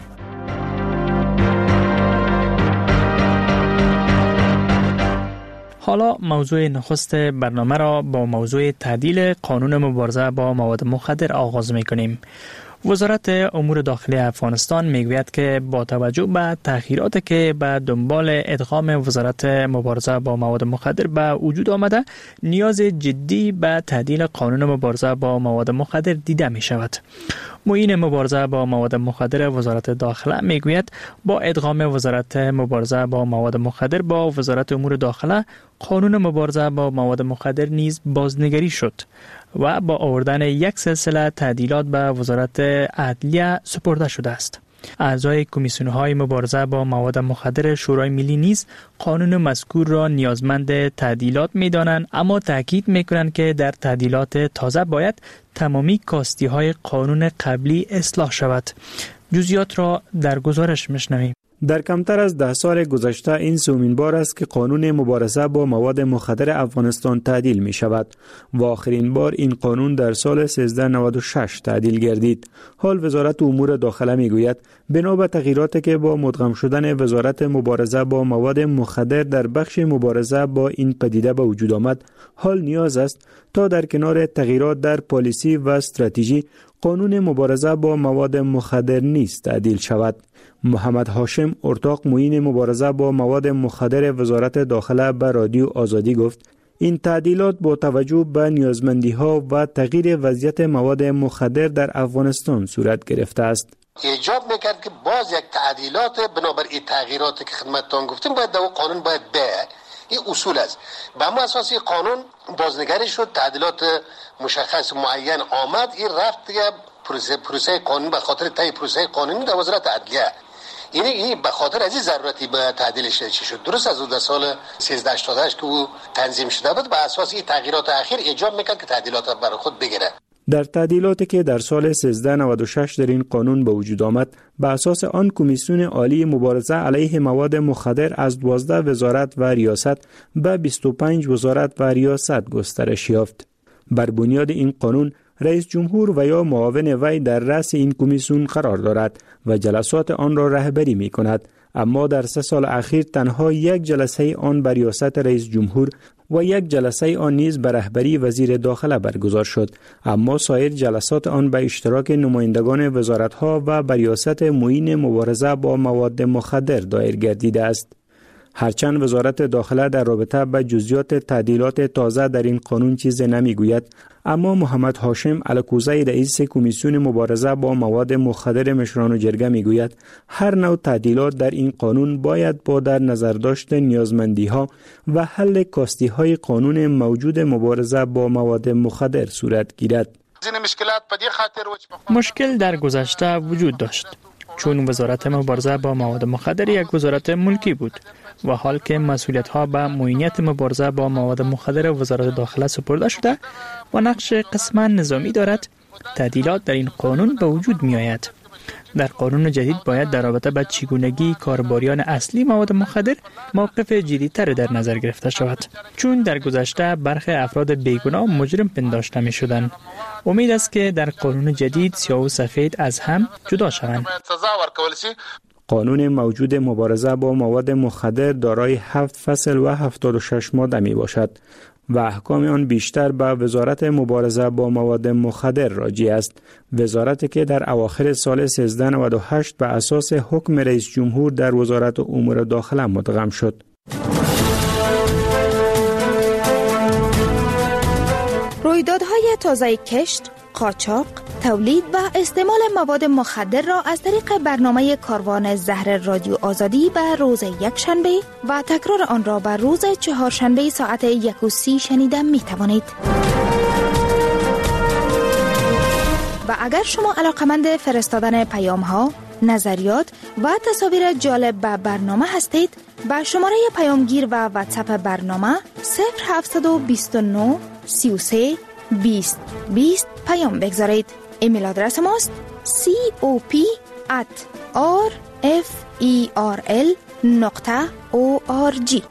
حالا موضوع نخست برنامه را با موضوع تعدیل قانون مبارزه با مواد مخدر آغاز می‌کنیم. وزارت امور داخلی افغانستان میگوید که با توجه به تأخیراتی که به دنبال ادغام وزارت مبارزه با مواد مخدر به وجود آمده، نیاز جدی به تعدیل قانون مبارزه با مواد مخدر دیده می شود. معین مبارزه با مواد مخدر وزارت داخله میگوید با ادغام وزارت مبارزه با مواد مخدر با وزارت امور داخله، قانون مبارزه با مواد مخدر نیز بازنگری شد و با آوردن یک سلسله تعدیلات به وزارت عدلیه سپرده شده است. اعضای کمیسیون‌های مبارزه با مواد مخدر شورای ملی نیز قانون مذکور را نیازمند تعدیلات می‌دانند، اما تاکید می‌کنند که در تعدیلات تازه باید تمامی کاستی‌های قانون قبلی اصلاح شود. جزئیات را در گزارش می‌شنویم. در کمتر از 10 سال گذشته این سومین بار است که قانون مبارزه با مواد مخدر افغانستان تعدیل می شود و آخرین بار این قانون در سال 1396 تعدیل گردید. حال وزارت امور داخله می گوید بنا به تغییراتی که با مدغم شدن وزارت مبارزه با مواد مخدر در بخش مبارزه با این پدیده به وجود آمد، حال نیاز است تا در کنار تغییرات در پالیسی و استراتژی قانون مبارزه با مواد مخدر نیز تعدیل شود. محمد هاشم ارتاق معین مبارزه با مواد مخدر وزارت داخله به رادیو آزادی گفت این تعدیلات با توجه به نیازمندی‌ها و تغییر وضعیت مواد مخدر در افغانستان صورت گرفته است. ایجاب میکرد که باز یک تعدیلات بنابر این تغییراتی که خدمتتان گفتیم باید در قانون باید این اصول است. به همون اساس قانون بازنگری شد، تعدیلات مشخص معین آمد، این رفت دیگه پروسه قانون به خاطر طی پروسه قانونی در وزارت عدلیه. این به خاطر از این ضرورتی به تعدیلش چی شد. درست از در سال 1388 که او تنظیم شده بود، به اساس این تغییرات اخیر ایجاب میکرد که تعدیلات برای خود بگیره. در تعدیلاتی که در سال 1396 در این قانون به وجود آمد، به اساس آن کمیسیون عالی مبارزه علیه مواد مخدر از 12 وزارت و ریاست به 25 وزارت و ریاست گسترش یافت. بر بنیاد این قانون رئیس جمهور و یا معاون وی در رأس این کمیسیون قرار دارد و جلسات آن را رهبری می کند، اما در 3 سال اخیر تنها یک جلسه آن بر ریاست رئیس جمهور و یک جلسه آن نیز بر رهبری وزیر داخله برگزار شد، اما سایر جلسات آن به اشتراک نمایندگان وزارت‌ها و بر ریاست معین مبارزه با مواد مخدر دایر گردیده است. هرچند وزارت داخله در رابطه با جزئیات تعدیلات تازه در این قانون چیزی نمیگوید، اما محمد هاشم الکوزی رئیس کمیسیون مبارزه با مواد مخدر مشران جرگه میگوید هر نوع تعدیلات در این قانون باید با در نظر داشت نیازمندی‌ها و حل کاستی‌های قانون موجود مبارزه با مواد مخدر صورت گیرد. مشکل در گذشته وجود داشت، چون وزارت مبارزه با مواد مخدر یک وزارت ملکی بود و حال که مسئولیت‌ها به معینیت مبارزه با مواد مخدر وزارت داخله سپرده شده و نقش قسما نظامی دارد، تعدیلات در این قانون به وجود می آید. در قانون جدید باید در رابطه با چگونگی کاربریان اصلی مواد مخدر موقف جدی‌تر در نظر گرفته شود، چون در گذشته برخی افراد بیگناه مجرم پنداشته می شدند. امید است که در قانون جدید سیاه و سفید از هم جدا شوند. قانون موجود مبارزه با مواد مخدر دارای 7 فصل و 76 ماده می باشد و احکام آن بیشتر به وزارت مبارزه با مواد مخدر راجع است. وزارتی که در اواخر سال 1398 به اساس حکم رئیس جمهور در وزارت امور داخله مدغم شد. رویدادهای تازه کشت، قاچاق، تولید و استعمال مواد مخدر را از طریق برنامه کاروان زهر رادیو آزادی به روز یکشنبه و تکرار آن را به روز چهارشنبه ساعت 1:30 شنیده می توانید. و اگر شما علاقمند فرستادن پیام ها، نظریات و تصاویر جالب به برنامه هستید، با شماره پیامگیر و واتساپ برنامه 0729 33 20 20 پیام بگذارید. ایمیل آدرس ماست cop@rferl.org.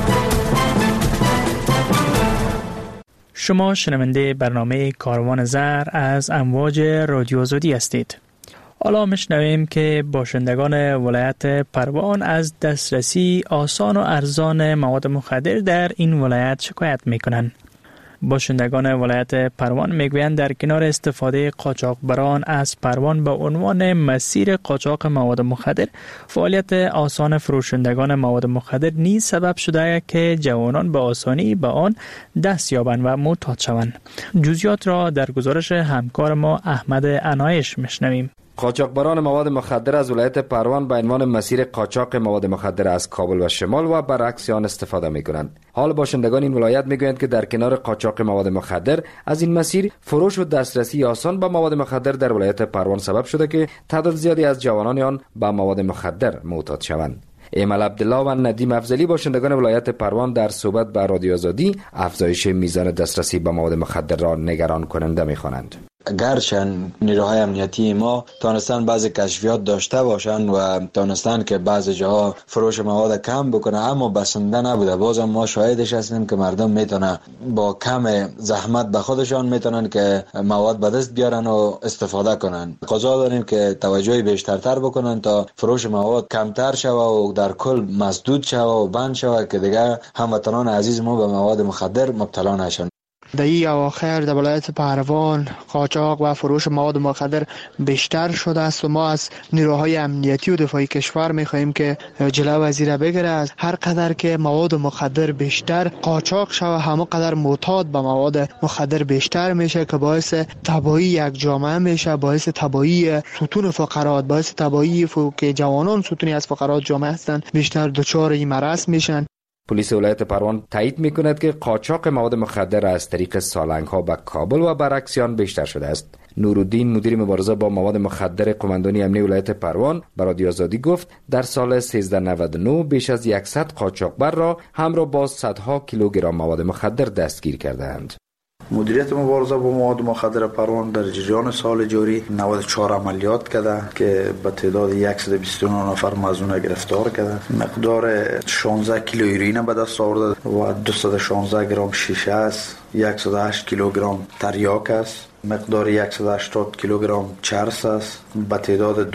شما شنونده برنامه کاروان زهر از امواج رادیو آزادی هستید. حالا میشنویم که باشندگان ولایت پروان از دسترسی آسان و ارزان مواد مخدر در این ولایت شکایت میکنند. باشندگان ولایت پروان میگویند در کنار استفاده قاچاقبران از پروان به عنوان مسیر قاچاق مواد مخدر، فعالیت آسان فروشندگان مواد مخدر نیز سبب شده که جوانان به آسانی به آن دست یابند و معتاد شوند. جزئیات را در گزارش همکار ما احمد عنایش میشنویم. قاچاقبران مواد مخدر از ولایت پروان به عنوان مسیر قاچاق مواد مخدر از کابل و شمال و برعکس آن استفاده می کنند. حال باشندگان این ولایت می گویند که در کنار قاچاق مواد مخدر از این مسیر فروش و دسترسی آسان به مواد مخدر در ولایت پروان سبب شده که تعداد زیادی از جوانان آن به مواد مخدر معتاد شوند. ایمل عبدالله و ندیم افضلی باشندگان ولایت پروان در صحبت با رادیو آزادی افزایش میزان دسترسی به مواد مخدر را نگران کننده می خوانند. گرچند نیروهای امنیتی ما تانستن بعضی کشفیات داشته باشند و تانستن که بعضی جاها فروش مواد کم بکنه، اما بسنده نبوده. بازم ما شاهدش هستیم که مردم میتونه با کم زحمت به خودشان میتونن که مواد به دست بیارن و استفاده کنن. قضا داریم که توجه بیشترتر بکنن تا فروش مواد کمتر شوه و در کل مسدود شوه و بند شوه که دیگه هموطنان عزیز ما به مواد مخدر مبتلا نشن. در این اواخر در ولایت پروان قاچاق و فروش مواد مخدر بیشتر شده است و ما از نیروهای امنیتی و دفاعی کشور می‌خواهیم که جلو وزیر بگیره. از هر قدر که مواد مخدر بیشتر قاچاق شود، همون قدر معتاد به مواد مخدر بیشتر میشه که باعث تباهی یک جامعه میشه، باعث تباهی ستون فقرات، باعث تباهی که جوانان ستونی از فقرات جامعه هستند بیشتر دچار این مرض میشن. پلیس ولایت پروان تایید میکند که قاچاق مواد مخدر از طریق سالنگ ها به کابل و برعکس آن بیشتر شده است. نورالدین مدیر مبارزه با مواد مخدر قماندانی امنیتی ولایت پروان به رادیو آزادی گفت در سال 1399 بیش از 100 قاچاقبر را همراه با صدها کیلوگرم مواد مخدر دستگیر کردند. مدیریت مبارزه با مواد مخدر پروان در جریان سال جاری 94 عملیات کرده که به تعداد 129 نفر مظنون گرفتار کرده. مقدار 16 کیلو هروئین به دست آورده و 216 گرم شیشه است، 108 کیلوگرم تریاک است، مقدار 180 کیلوگرم چرس است، به تعداد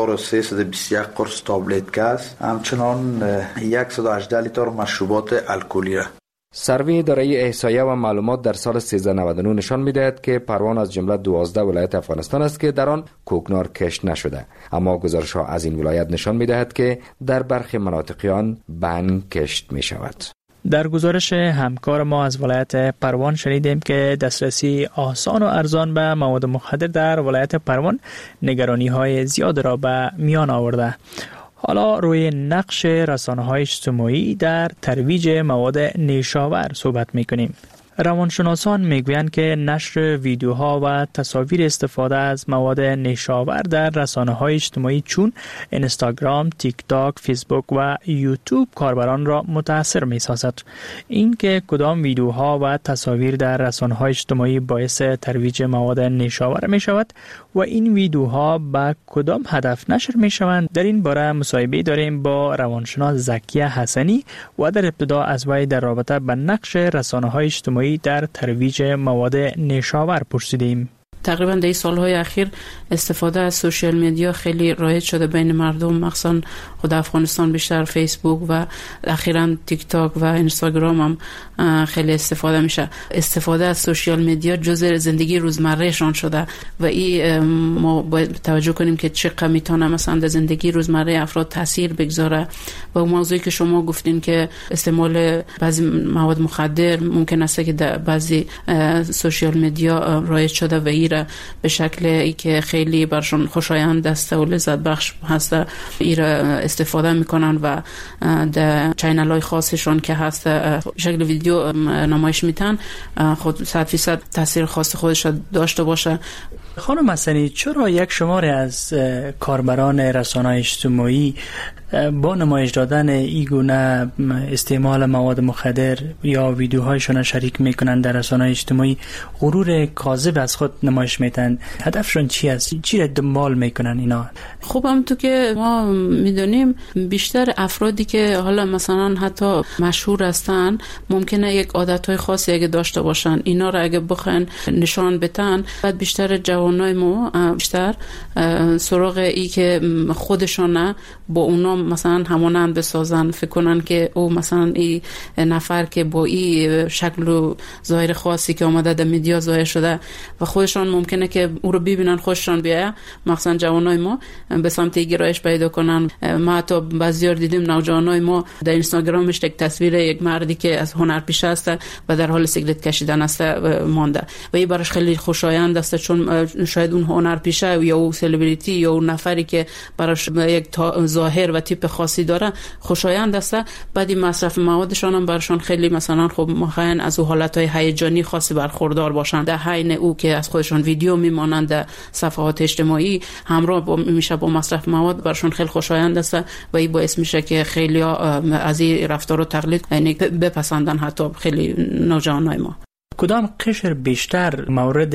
2321 قرص تابلت است، همچنان 118 لیتر مشروبات الکلی است. سروی اداره احصایه و معلومات در سال 1399 نشان می‌دهد که پروان از جمله 12 ولایت افغانستان است که در آن کوکنار کشت نشده، اما گزارش‌ها از این ولایت نشان می‌دهد که در برخی مناطق آن بنگ کشت می‌شود. در گزارش همکار ما از ولایت پروان شنیدیم که دسترسی آسان و ارزان به مواد مخدر در ولایت پروان نگرانی‌های زیاد را به میان آورده. حالا روی نقش رسانه‌های اجتماعی در ترویج مواد نیشاور صحبت می‌کنیم. روانشناسان میگویند که نشر ویدیوها و تصاویر استفاده از مواد نیشاور در رسانه‌های اجتماعی چون اینستاگرام، تیک تاک، فیسبوک و یوتیوب کاربران را متاثر می‌سازد. این که کدام ویدیوها و تصاویر در رسانه‌های اجتماعی باعث ترویج مواد نیشاور می‌شود و این ویدیوها به کدام هدف نشر می‌شوند، در این باره مصاحبه داریم با روانشناس زکیه حسنی و در ابتدا از وی در رابطه با نقش رسانه‌های اجتماعی در ترویج مواد نیشاور پرسیدیم. تقریبا در این سالهای اخیر استفاده از سوشیال میدیا خیلی رایج شده بین مردم، مخصوصا خود افغانستان بیشتر فیسبوک و اخیراً تیک تاک و اینستاگرام هم خیلی استفاده میشه. استفاده از سوشیال میدیا جزء زندگی روزمرهشان شده و این ما باید توجه کنیم که چقدر میتونه مثلا در زندگی روزمره افراد تاثیر بگذاره. و موضوعی که شما گفتین که استعمال بعضی مواد مخدر ممکن است که در بعضی سوشیال میدیا رایج شده و ایره به شکلی که خیلی برشون خوشایند است و لذت بخش هست ایره استفاده میکنن و در چینل های خاصشون که هست شکل ویدیو نمایش میتن خود 100% تاثیر خاص خودش داشته باشه. خانم حسنی، چرا یک شماره از کاربران رسانه‌های اجتماعی با نمایش دادن این گونه استعمال مواد مخدر یا ویدیوهایشون شریک میکنن در رسانه‌های اجتماعی غرور کاذب از خود نمایش میتن؟ هدفشون چی است؟ چی را دنبال میکنن اینا؟ خب همونطور که ما میدونیم بیشتر افرادی که حالا مثلا حتی مشهور هستن ممکنه یک عادتهای خاصی اگه داشته باشن، اینا را اگه بخواین نشان بدن بعد بیشتر جوانای ما بیشتر سراغ ای که خودشون با اونا مثلا همانند بسازن، فکر کنن که او مثلا این نفر که با این شکل و ظاهر خاصی که آمده در میدیا ظاهر شده و خودشان ممکنه که او رو ببینن خوششان بیایه، مثلا جوانای ما به سمت گرایش پیدا کنن. ما حتی بعضیار دیدیم نوجوانای ما در اینستاگرامش یک تصویر یک مردی که از هنرپیشه است و در حال سیگارت کشیدن است مانده و این براش خیلی خوشایند است، چون شاید اون هنرپیشه یا اون سلبریتی یا اون نفری که براش یک ظاهر و تیپ خاصی داره خوشایند است. بعد این مصرف موادشان هم برشان خیلی مثلا خب مخاین از اون حالتهای هیجانی خاصی برخوردار باشن، در حین او که از خودشان ویدیو میمانند در صفحات اجتماعی همراه میشه با مصرف مواد، برشان خیلی خوشایند است و این باعث میشه که خیلی از این رفتار رو تقلید یعنی بپسندن حتی خیلی نوجوانای ما. کدام قشر بیشتر مورد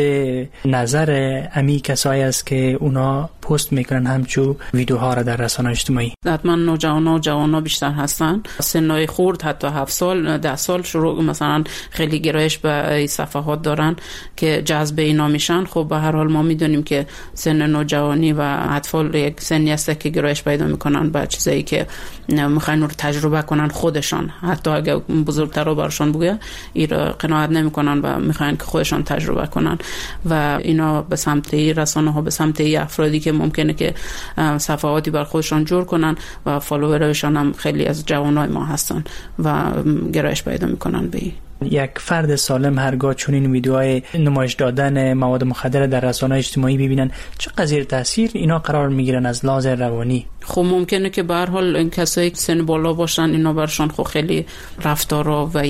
نظر امی کسایی است که اونا پست میکنن همچو ویدیوها را در رسانه اجتماعی؟ حتما نوجوانا و جوانا بیشتر هستن، سنای خورد حتی 7 سال 10 سال شروع مثلا خیلی گرایش به صفحات دارن که جذب اینا میشن. خب به هر حال ما میدونیم که سن نوجوانی و اطفال یک سنی است که گرایش پیدا میکنن به چیزایی که میخوان رو تجربه کنن خودشان، حتی اگه بزرگترا برشون بگه این قناعت نمیکنن و میخوان که خودشان تجربه کنن و اینا به سمت رسانه ها، به سمت افرادی که ممکنه که صفحاتی بر خودشان جور کنن و فالوورایشان هم خیلی از جوانای ما هستن و گرایش پیدا میکنن به یک فرد سالم هرگاه چنین ویدیوهای نمایش دادن مواد مخدر در رسانه‌های اجتماعی ببینن چه زیر تاثیر اینا قرار میگیرن از لحاظ روانی؟ خب ممکنه که به هر حال این کسایی که سن بالا باشن اینا برشان خب خیلی رفتارا و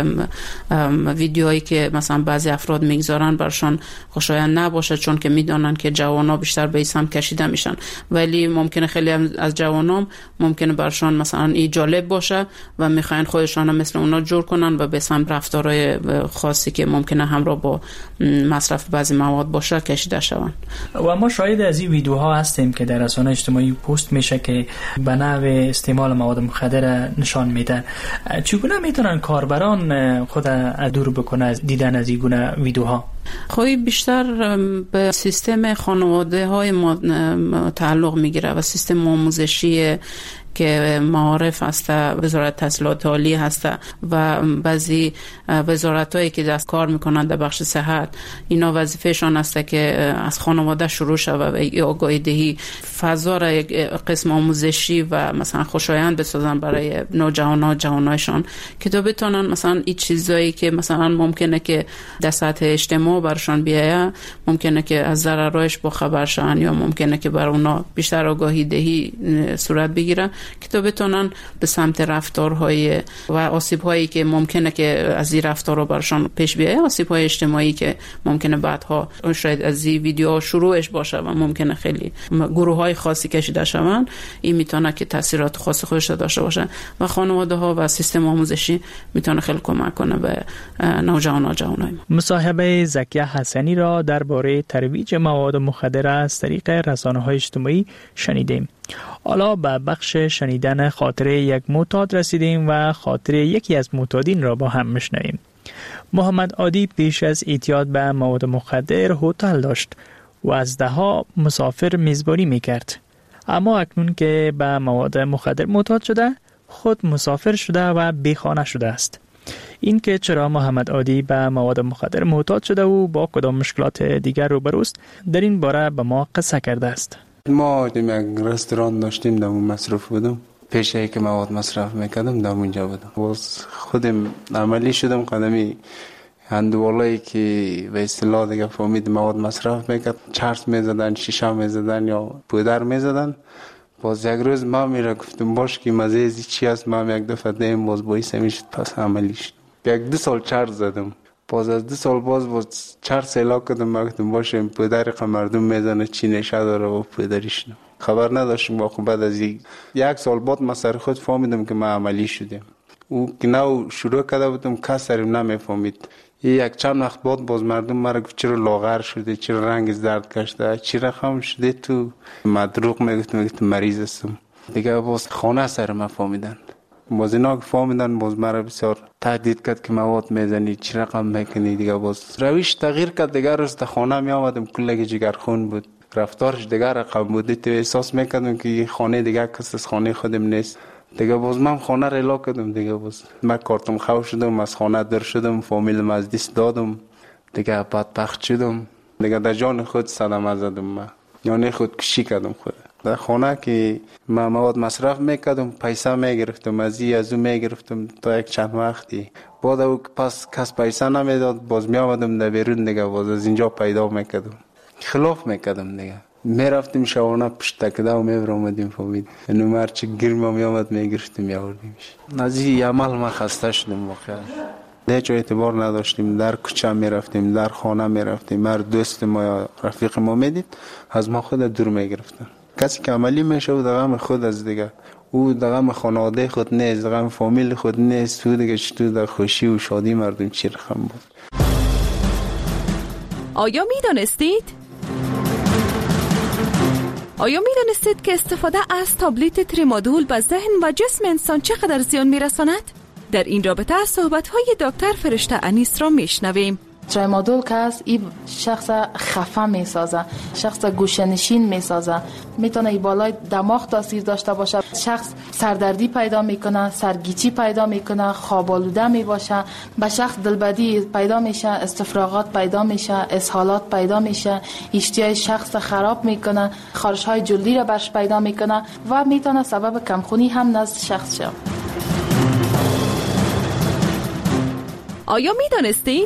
ویدیوهایی که مثلا بعضی افراد میگذارن برشان خوشایند نباشه، چون که میدونن که جوانا بیشتر به این سمت کشیده میشن. ولی ممکنه خیلی از جوانام ممکنه برشان مثلا این جالب باشه و میخواین خودشان مثل اونا جور کنن و به سمت رفتارهای خاصی که ممکنه همراه با مصرف بعضی مواد باشه کشیده شون. و ما شاهد از این ویدیوها هستیم که در رسانه اجتماعی پست میشه که به نحو استعمال مواد مخدر نشان میدن. چگونه میتونن کاربران خود دور بکنه از دیدن از این گونه ویدیوها؟ خواهی بیشتر به سیستم خانواده های ما تعلق میگیره و سیستم آموزشی که معارف هست، وزارت تحصیلات عالی هست و بعضی وزارتایی که دست کار میکنند در بخش صحت، اینا وظیفهشان است که از خانواده شروع شود و آگاهی دهی فضا را یک قسم آموزشی و مثلا خوشایند بسازن برای نوجوانا جوانایشان که تا بتونن مثلا این چیزایی که مثلا ممکنه که در سطح اجتماع برشان بیایه ممکنه که از ضررش با خبر شن یا ممکنه که بر اونا بیشتر آگاهی دهی صورت بگیره که تا بتونن به سمت رفتارهای و آسیب‌هایی که ممکنه که از این رفتارها برشان پیش بیایه، آسیب‌های اجتماعی که ممکنه بعدها شاید از این ویدیو شروعش باشه و ممکنه خیلی گروه‌های خاصی کشیده شون، این میتونه که تاثیرات خاص خودش داشته باشه و خانواده‌ها و سیستم آموزشی میتونه خیلی کمک کنه به نوجوانا جوانای ما. مصاحبه زکیه حسنی را درباره ترویج مواد مخدر از طریق رسانه‌های اجتماعی شنیدیم. حالا به بخش شنیدن خاطره یک معتاد رسیدیم و خاطره یکی از معتادین را با هم میشنویم. محمد عادی پیش از اعتیاد به مواد مخدر هتل داشت و از دهها مسافر میزبانی میکرد. اما اکنون که به مواد مخدر معتاد شده، خود مسافر شده و بیخانه شده است. این که چرا محمد عادی به مواد مخدر معتاد شده و با کدام مشکلات دیگر روبروست، در این باره به ما قصه کرده است. ما یک رستوران داشتیم، در اون مصرف بودم. پیشه که مواد مصرف میکردم در اونجا بودم. باز خودم عملی شدم، قدمی هندوالایی که به اصطلاح دیگه فهمید مواد مصرف میکرد، چرس میزدن، شیشه میزدن یا پودر میزدن. باز یک روز ما میره گفتم باش که مزه ازی چی است، ما یک دفعه دیم باز بایسته میشد، پس عملی شد. 1-2 سال چرس زدم. باز از 2 سال باز چرس اعلا کردم، ما گفتم باشه این پودر که مردم میزنه چی نشه داره و پودری شدم. خبر نداشتم. با خب بعد از 1 سال بعد ما سر خود فهمیدم که ما عملی شدیم. او که نو شروع کرده بودم کس سرم نمیفهمید. یک چند وقت بعد باز مردم مرا گفت چرا لاغر شده، چرا رنگ زرد کشیده، چی رقم شده تو. مدروغ میگفتم مریض هستم. دیگه باز خانه سر ما فهمیدن. باز اینا که فهمیدن باز مرا بسیار تهدید کرد که مواد میزنی، چی رقم میکنی. دیگه باز رویش تغییر کرد. دیگه روز تا خانه می آمدم کلگی جگرخون بود، رفتارش دیگه رقم بودی. تو احساس میکردم که خانه دیگه کس از خانه خودم نیست. دیگه باز من خانه را اعلا کردم. دیگه باز من کارتم خو شدم، از خانه در شدم، فامیلم از دست دادم. دیگه بدبخت شدم. دیگه در جان خود صدمه زدم. من یعنی خود کشی کردم. خود در خانه که من مواد مصرف میکردم، پیسه میگرفتم، از او میگرفتم تا یک چند وقتی. بعد او پس کس پیسه نمیداد، باز میآمدم در بیرون. دیگه باز از اینجا پیدا میکردم، خلاف میکردم. دیگه میرفتیم شوانه پشت تکده و میبرامدیم فامید. اینو هرچی گرم میامد میگرفتیم میآوردیمش. از این عمل ما خسته شدم واقعا. هیچ اعتبار نداشتیم. در کوچه میرفتیم، در خانه میرفتیم، هر دوست ما یا رفیق ما میدید از ما خود دور میگرفتن. کسی که عملی میشه و غم خود از دیگه، او غم خانواده خود نیست، غم فامیل خود نیست. تو دیگه چطور در خوشی و شادی مردم چی رقم بود. آیا میدانستید که استفاده از تابلت تریمادول به ذهن و جسم انسان چقدر زیان میرساند؟ در این رابطه صحبت‌های دکتر فرشته انیس را میشنویم. تریمادول که است این شخص خفه میسازه، شخص گوشه‌نشین میسازه، میتونه ای بالای دماغ تاثیر داشته باشه. شخص سردردی پیدا میکنه، سرگیچی پیدا میکنه، خواب آلوده میباشه، به شخص دلبدی پیدا میشه، استفراغات پیدا میشه، اسهالات پیدا میشه، اشتهای شخص خراب میکنه، خارش های جلدی را برش پیدا میکنه و میتونه سبب کمخونی هم نزد شخص شه. آیا میدانستید؟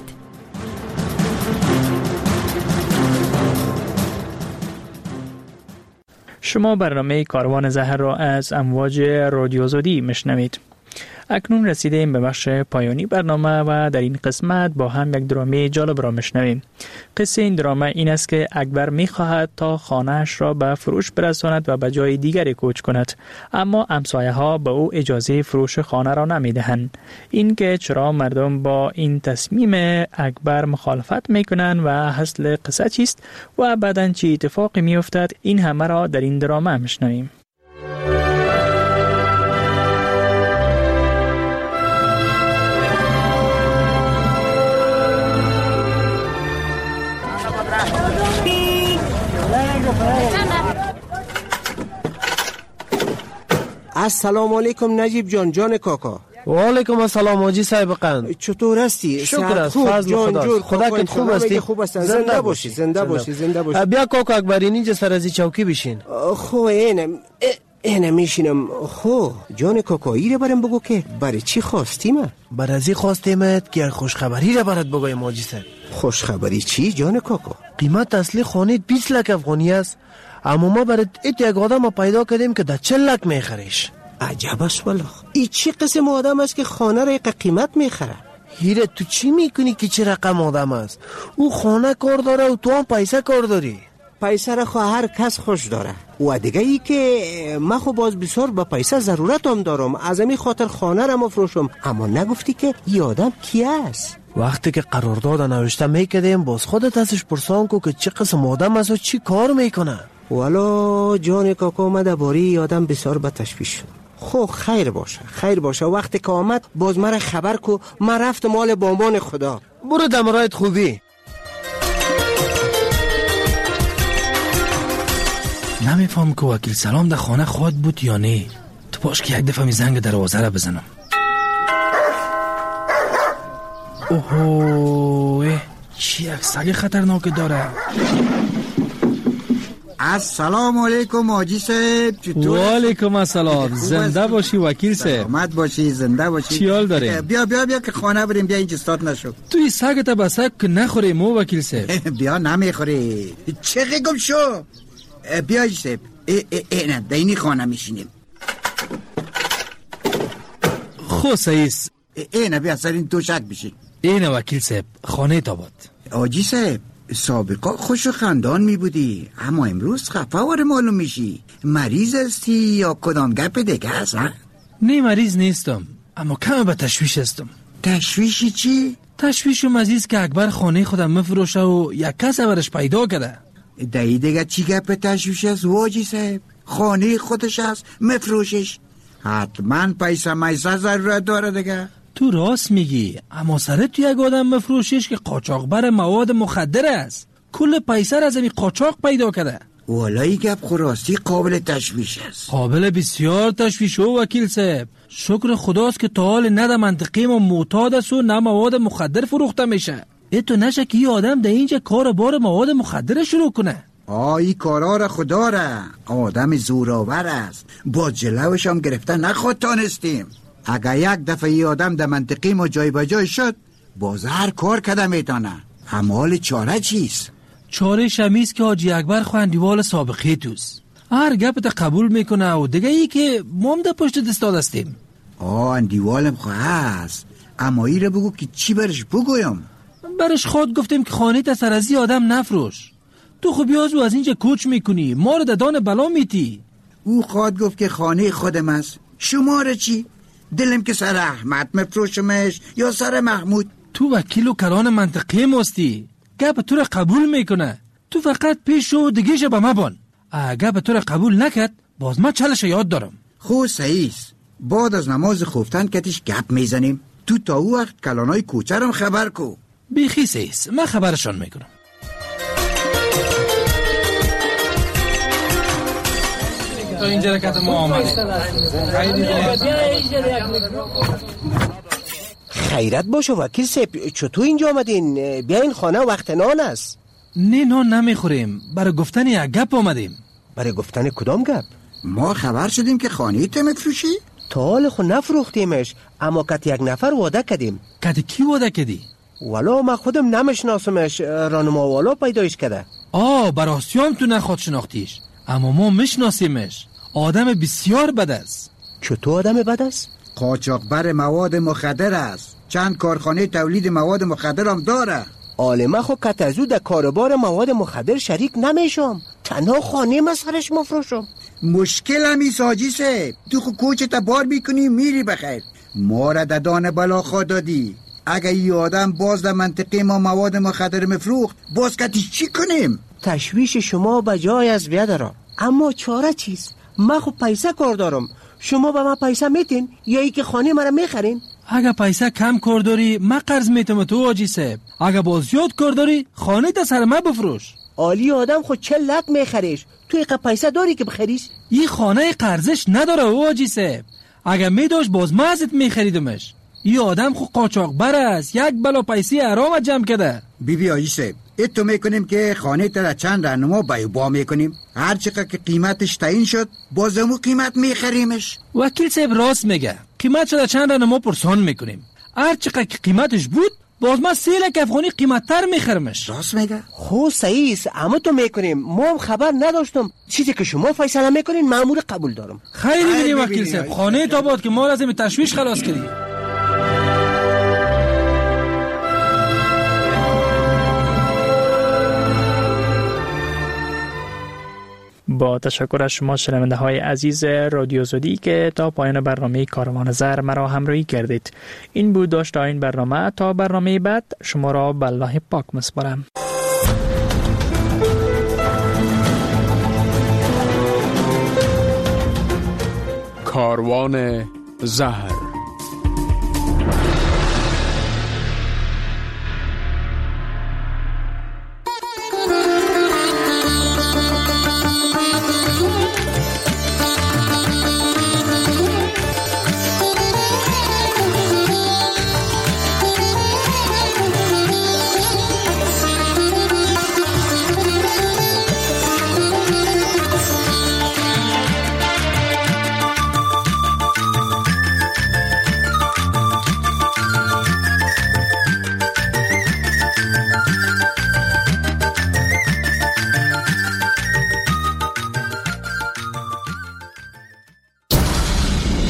شما برنامه کاروان زهر را از امواج رادیو آزادی میشنوید. اکنون رسیدیم به بخش پایانی برنامه و در این قسمت با هم یک درامه جالب را میشنویم. قصه این درامه این است که اکبر میخواهد تا خانه‌اش را به فروش برساند و به جای دیگری کوچ کند، اما همسایه ها به او اجازه فروش خانه را نمیدهند. این که چرا مردم با این تصمیم اکبر مخالفت میکنند و اصل قصه چیست و بعداً چه اتفاقی میافتد، این همه را در این درامه میشنویم. السلام علیکم نجیب جان، جان کاکا. و علیکم السلام حاجی صاحب قند. چطور هستی؟ شکر است، فضل خدا که خوب هستی. زنده باشی، زنده باشی، زنده باشی. بیا کاکا اکبر اینجا سر از چوکی بشین. خو اینم میشینم. خو جان کاکا ایره برام بگو که برای چی خواستی من؟ برای ازی خواستیمت که خوشخبری را برات بگویم حاجی صاحب. خوشخبری چی جان کاکا؟ قیمت اصلی خانه 20 لک افغانی است، اما ما برای یک آدم پیدا کردیم که در 40 لک میخریش. عجب است والله. این چه قسم آدم است که خانه را یک قیمت میخره؟ هیره تو چی میکنی که چه رقم آدم است؟ او خانه کار داره و تو هم پیسه کار داری. پیسه را خو هر کس خوش داره و دیگه ای که من خو باز بسیار با پیسه ضرورت هم دارم، از همین خاطر خانه را مفروشم. اما نگفتی که این آدم کی است؟ وقتی که قرارداد نوشته میکردیم باز خودت ازش پرسان کو که چه قسم آدم است و چی کار میکنه. والا جان کاکا من درباره آدم بسیار به تشویش شد. خب خیر باشه وقتی که آمد باز مرا خبر کو، من رفت مال بامان خدا. برو دمرایت خوبی. نمیفهم که وکیل سلام در خانه خود بود یا نه. تو باش که یک دفعه می زنگ دروازه را بزنم. اوه چی یک سگ خطرناک داره. السلام علیکم حاجی صاحب، چطور؟ و علیکم السلام. زنده باشی وکیل صاحب. سلامت باشی، زنده باشی. چی حال داری؟ بیا که خانه بریم، بیا اینجا استاد نشو. توی سگت به سگ که نخوری مو وکیل صاحب. بیا نمیخوری. چه گم شو. بیا حاجی صاحب. نه در اینی خانه میشینیم. خو سیس. نه بیا سر این توشک بشین. اینه وکیل صاحب خانه تاباد. حاجی صاحب سابقا خوش و خندان می بودی، اما امروز خفه واره معلوم میشی. مریض هستی یا کدام گپ دیگه هست؟ نه مریض نیستم، اما کم به تشویش هستم. تشویشی چی؟ تشویشم عزیز که اکبر خانه خودم مفروشه و یک کس برش پیدا کرده. دایی دیگه چی گپ تشویش هست واجی صاحب؟ خانه خودش هست مفروشش، حتما پیسه میسه ضرورت داره دیگه. تو راست میگی، اما سر تو یک آدم مفروشش که قاچاقبر مواد مخدر است. کل پیسه را از این قاچاق پیدا کرده. والایی گپ خراستی قابل تشویش است. قابل بسیار تشویش و وکیل صاحب. شکر خداست که تا حال نه در منطقه ما معتاد است و نه مواد مخدر فروخته میشه. تو نشه که یه آدم در اینجا کار بار مواد مخدر شروع کنه. این کارا را خدا را، آدم زوراور است، با جلوش هم گرفته نخواد تانستیم. اگر یک دفعه ای آدم در منطقه ما جای بجای شد باز هر کار کده میتانه. حال چاره چیست؟ چاره شمیز که حاجی اکبر خو اندیوال سابقه توست. هر گپ تا قبول میکنه و دیگه ای که مام در پشت دستاد هستیم. اندیوالم خو هست، اما ای را بگو که چی برش بگویم؟ برش خود گفتیم که خانه تا سرازی آدم نفروش. تو خو بیازو از اینجا کوچ میکنی، ما رو ددان بلا میتی. او خود گفت که خانه خودم است. شما را چی؟ دلم که سر احمد مفروشمش یا سر محمود. تو وکیل و کلان منطقه مستی، گپ تو را قبول میکنه. تو فقط پیش و دیگه شو به ما بان. گپ تو را قبول نکد باز ما چلش یاد دارم. خو سعیس، بعد از نماز خفتن کتش گپ میزنیم. تو تا او وقت کلانای کوچرم خبر کو. بیخی سعیس، من خبرشان میکنم. تو اینجا رکت ما آمدی. خیرت باشه وکیل صاحب، چطور اینجا آمدین؟ بیاین خانه وقت نان است. نه نان نمیخوریم، برای گفتن یک گپ آمدیم. برای گفتن کدام گپ؟ ما خبر شدیم که خانه ته مفروشی؟ تا حال خو نفروختیمش، اما کت یک نفر وعده کردیم. کت کی وعده کردی؟ والا من خودم نمیشناسمش، رانما والا پیدایش کرده. براسیام تو نخواد شناختیش، اما ما میشناسیمش. آدم بسیار بد است. چطور آدم بد است؟ قاچاقبر مواد مخدر است. چند کارخانه تولید مواد مخدر هم داره. عالمه خو کتازو در کاربار مواد مخدر شریک نمیشم، تنها خانه مسخرش مفروشم. مشکل همی ساجی صاحب، تو خو کوچتا بار میکنی میری بخیر. ما را ددان بلا خود دادی. اگه ای آدم باز در منطقه ما مواد مخدر مفروخت باز کتیش چی کنیم؟ تشویش شما بجای از بیادرا، اما چاره چیست؟ من خو پیسه کار دارم. شما به من پیسه میتین یا ای که خانه مرا میخرین؟ اگه پیسه کم کار داری من قرض میتم تو حاجی صاحب. اگه باز زیاد کار داری خانه تا سر من بفروش. عالی آدم خود 40 لک میخریش، تو ایقا پیسه داری که بخریش؟ این خانه قرضش نداره حاجی صاحب. اگه میداشت باز من ازت میخریدمش. این آدم خود قاچاقبر است، یک بلا پیسه حرام جمع کرده. بی حاجی صاحب، اتو میکنیم که خانه تا چند رهنما با میکنیم، هر چقدر که قیمتش تعیین شد بازمو قیمت میخریمش. وکیل صاحب راست میگه، قیمت شده چند رهنما پرسان میکنیم، هر چقدر که قیمتش بود باز ما 3 لک افغانی قیمتتر میخرمش. راست میگه. خو صحیح، اما تو میکنیم، ما هم خبر نداشتم. چیزی که شما فیصله میکنین معمول قبول دارم. خیلی ببینیم وکیل صاحب، خانه تا باد که ما لازم تشویش خلاص کردی. با تشکر از شما شنونده های عزیز رادیو زودی که تا پایان برنامه کاروان زر مرا همراهی کردید. این بود داشته این برنامه. تا برنامه بعد شما را به الله پاک میسپارم. کاروان زهر.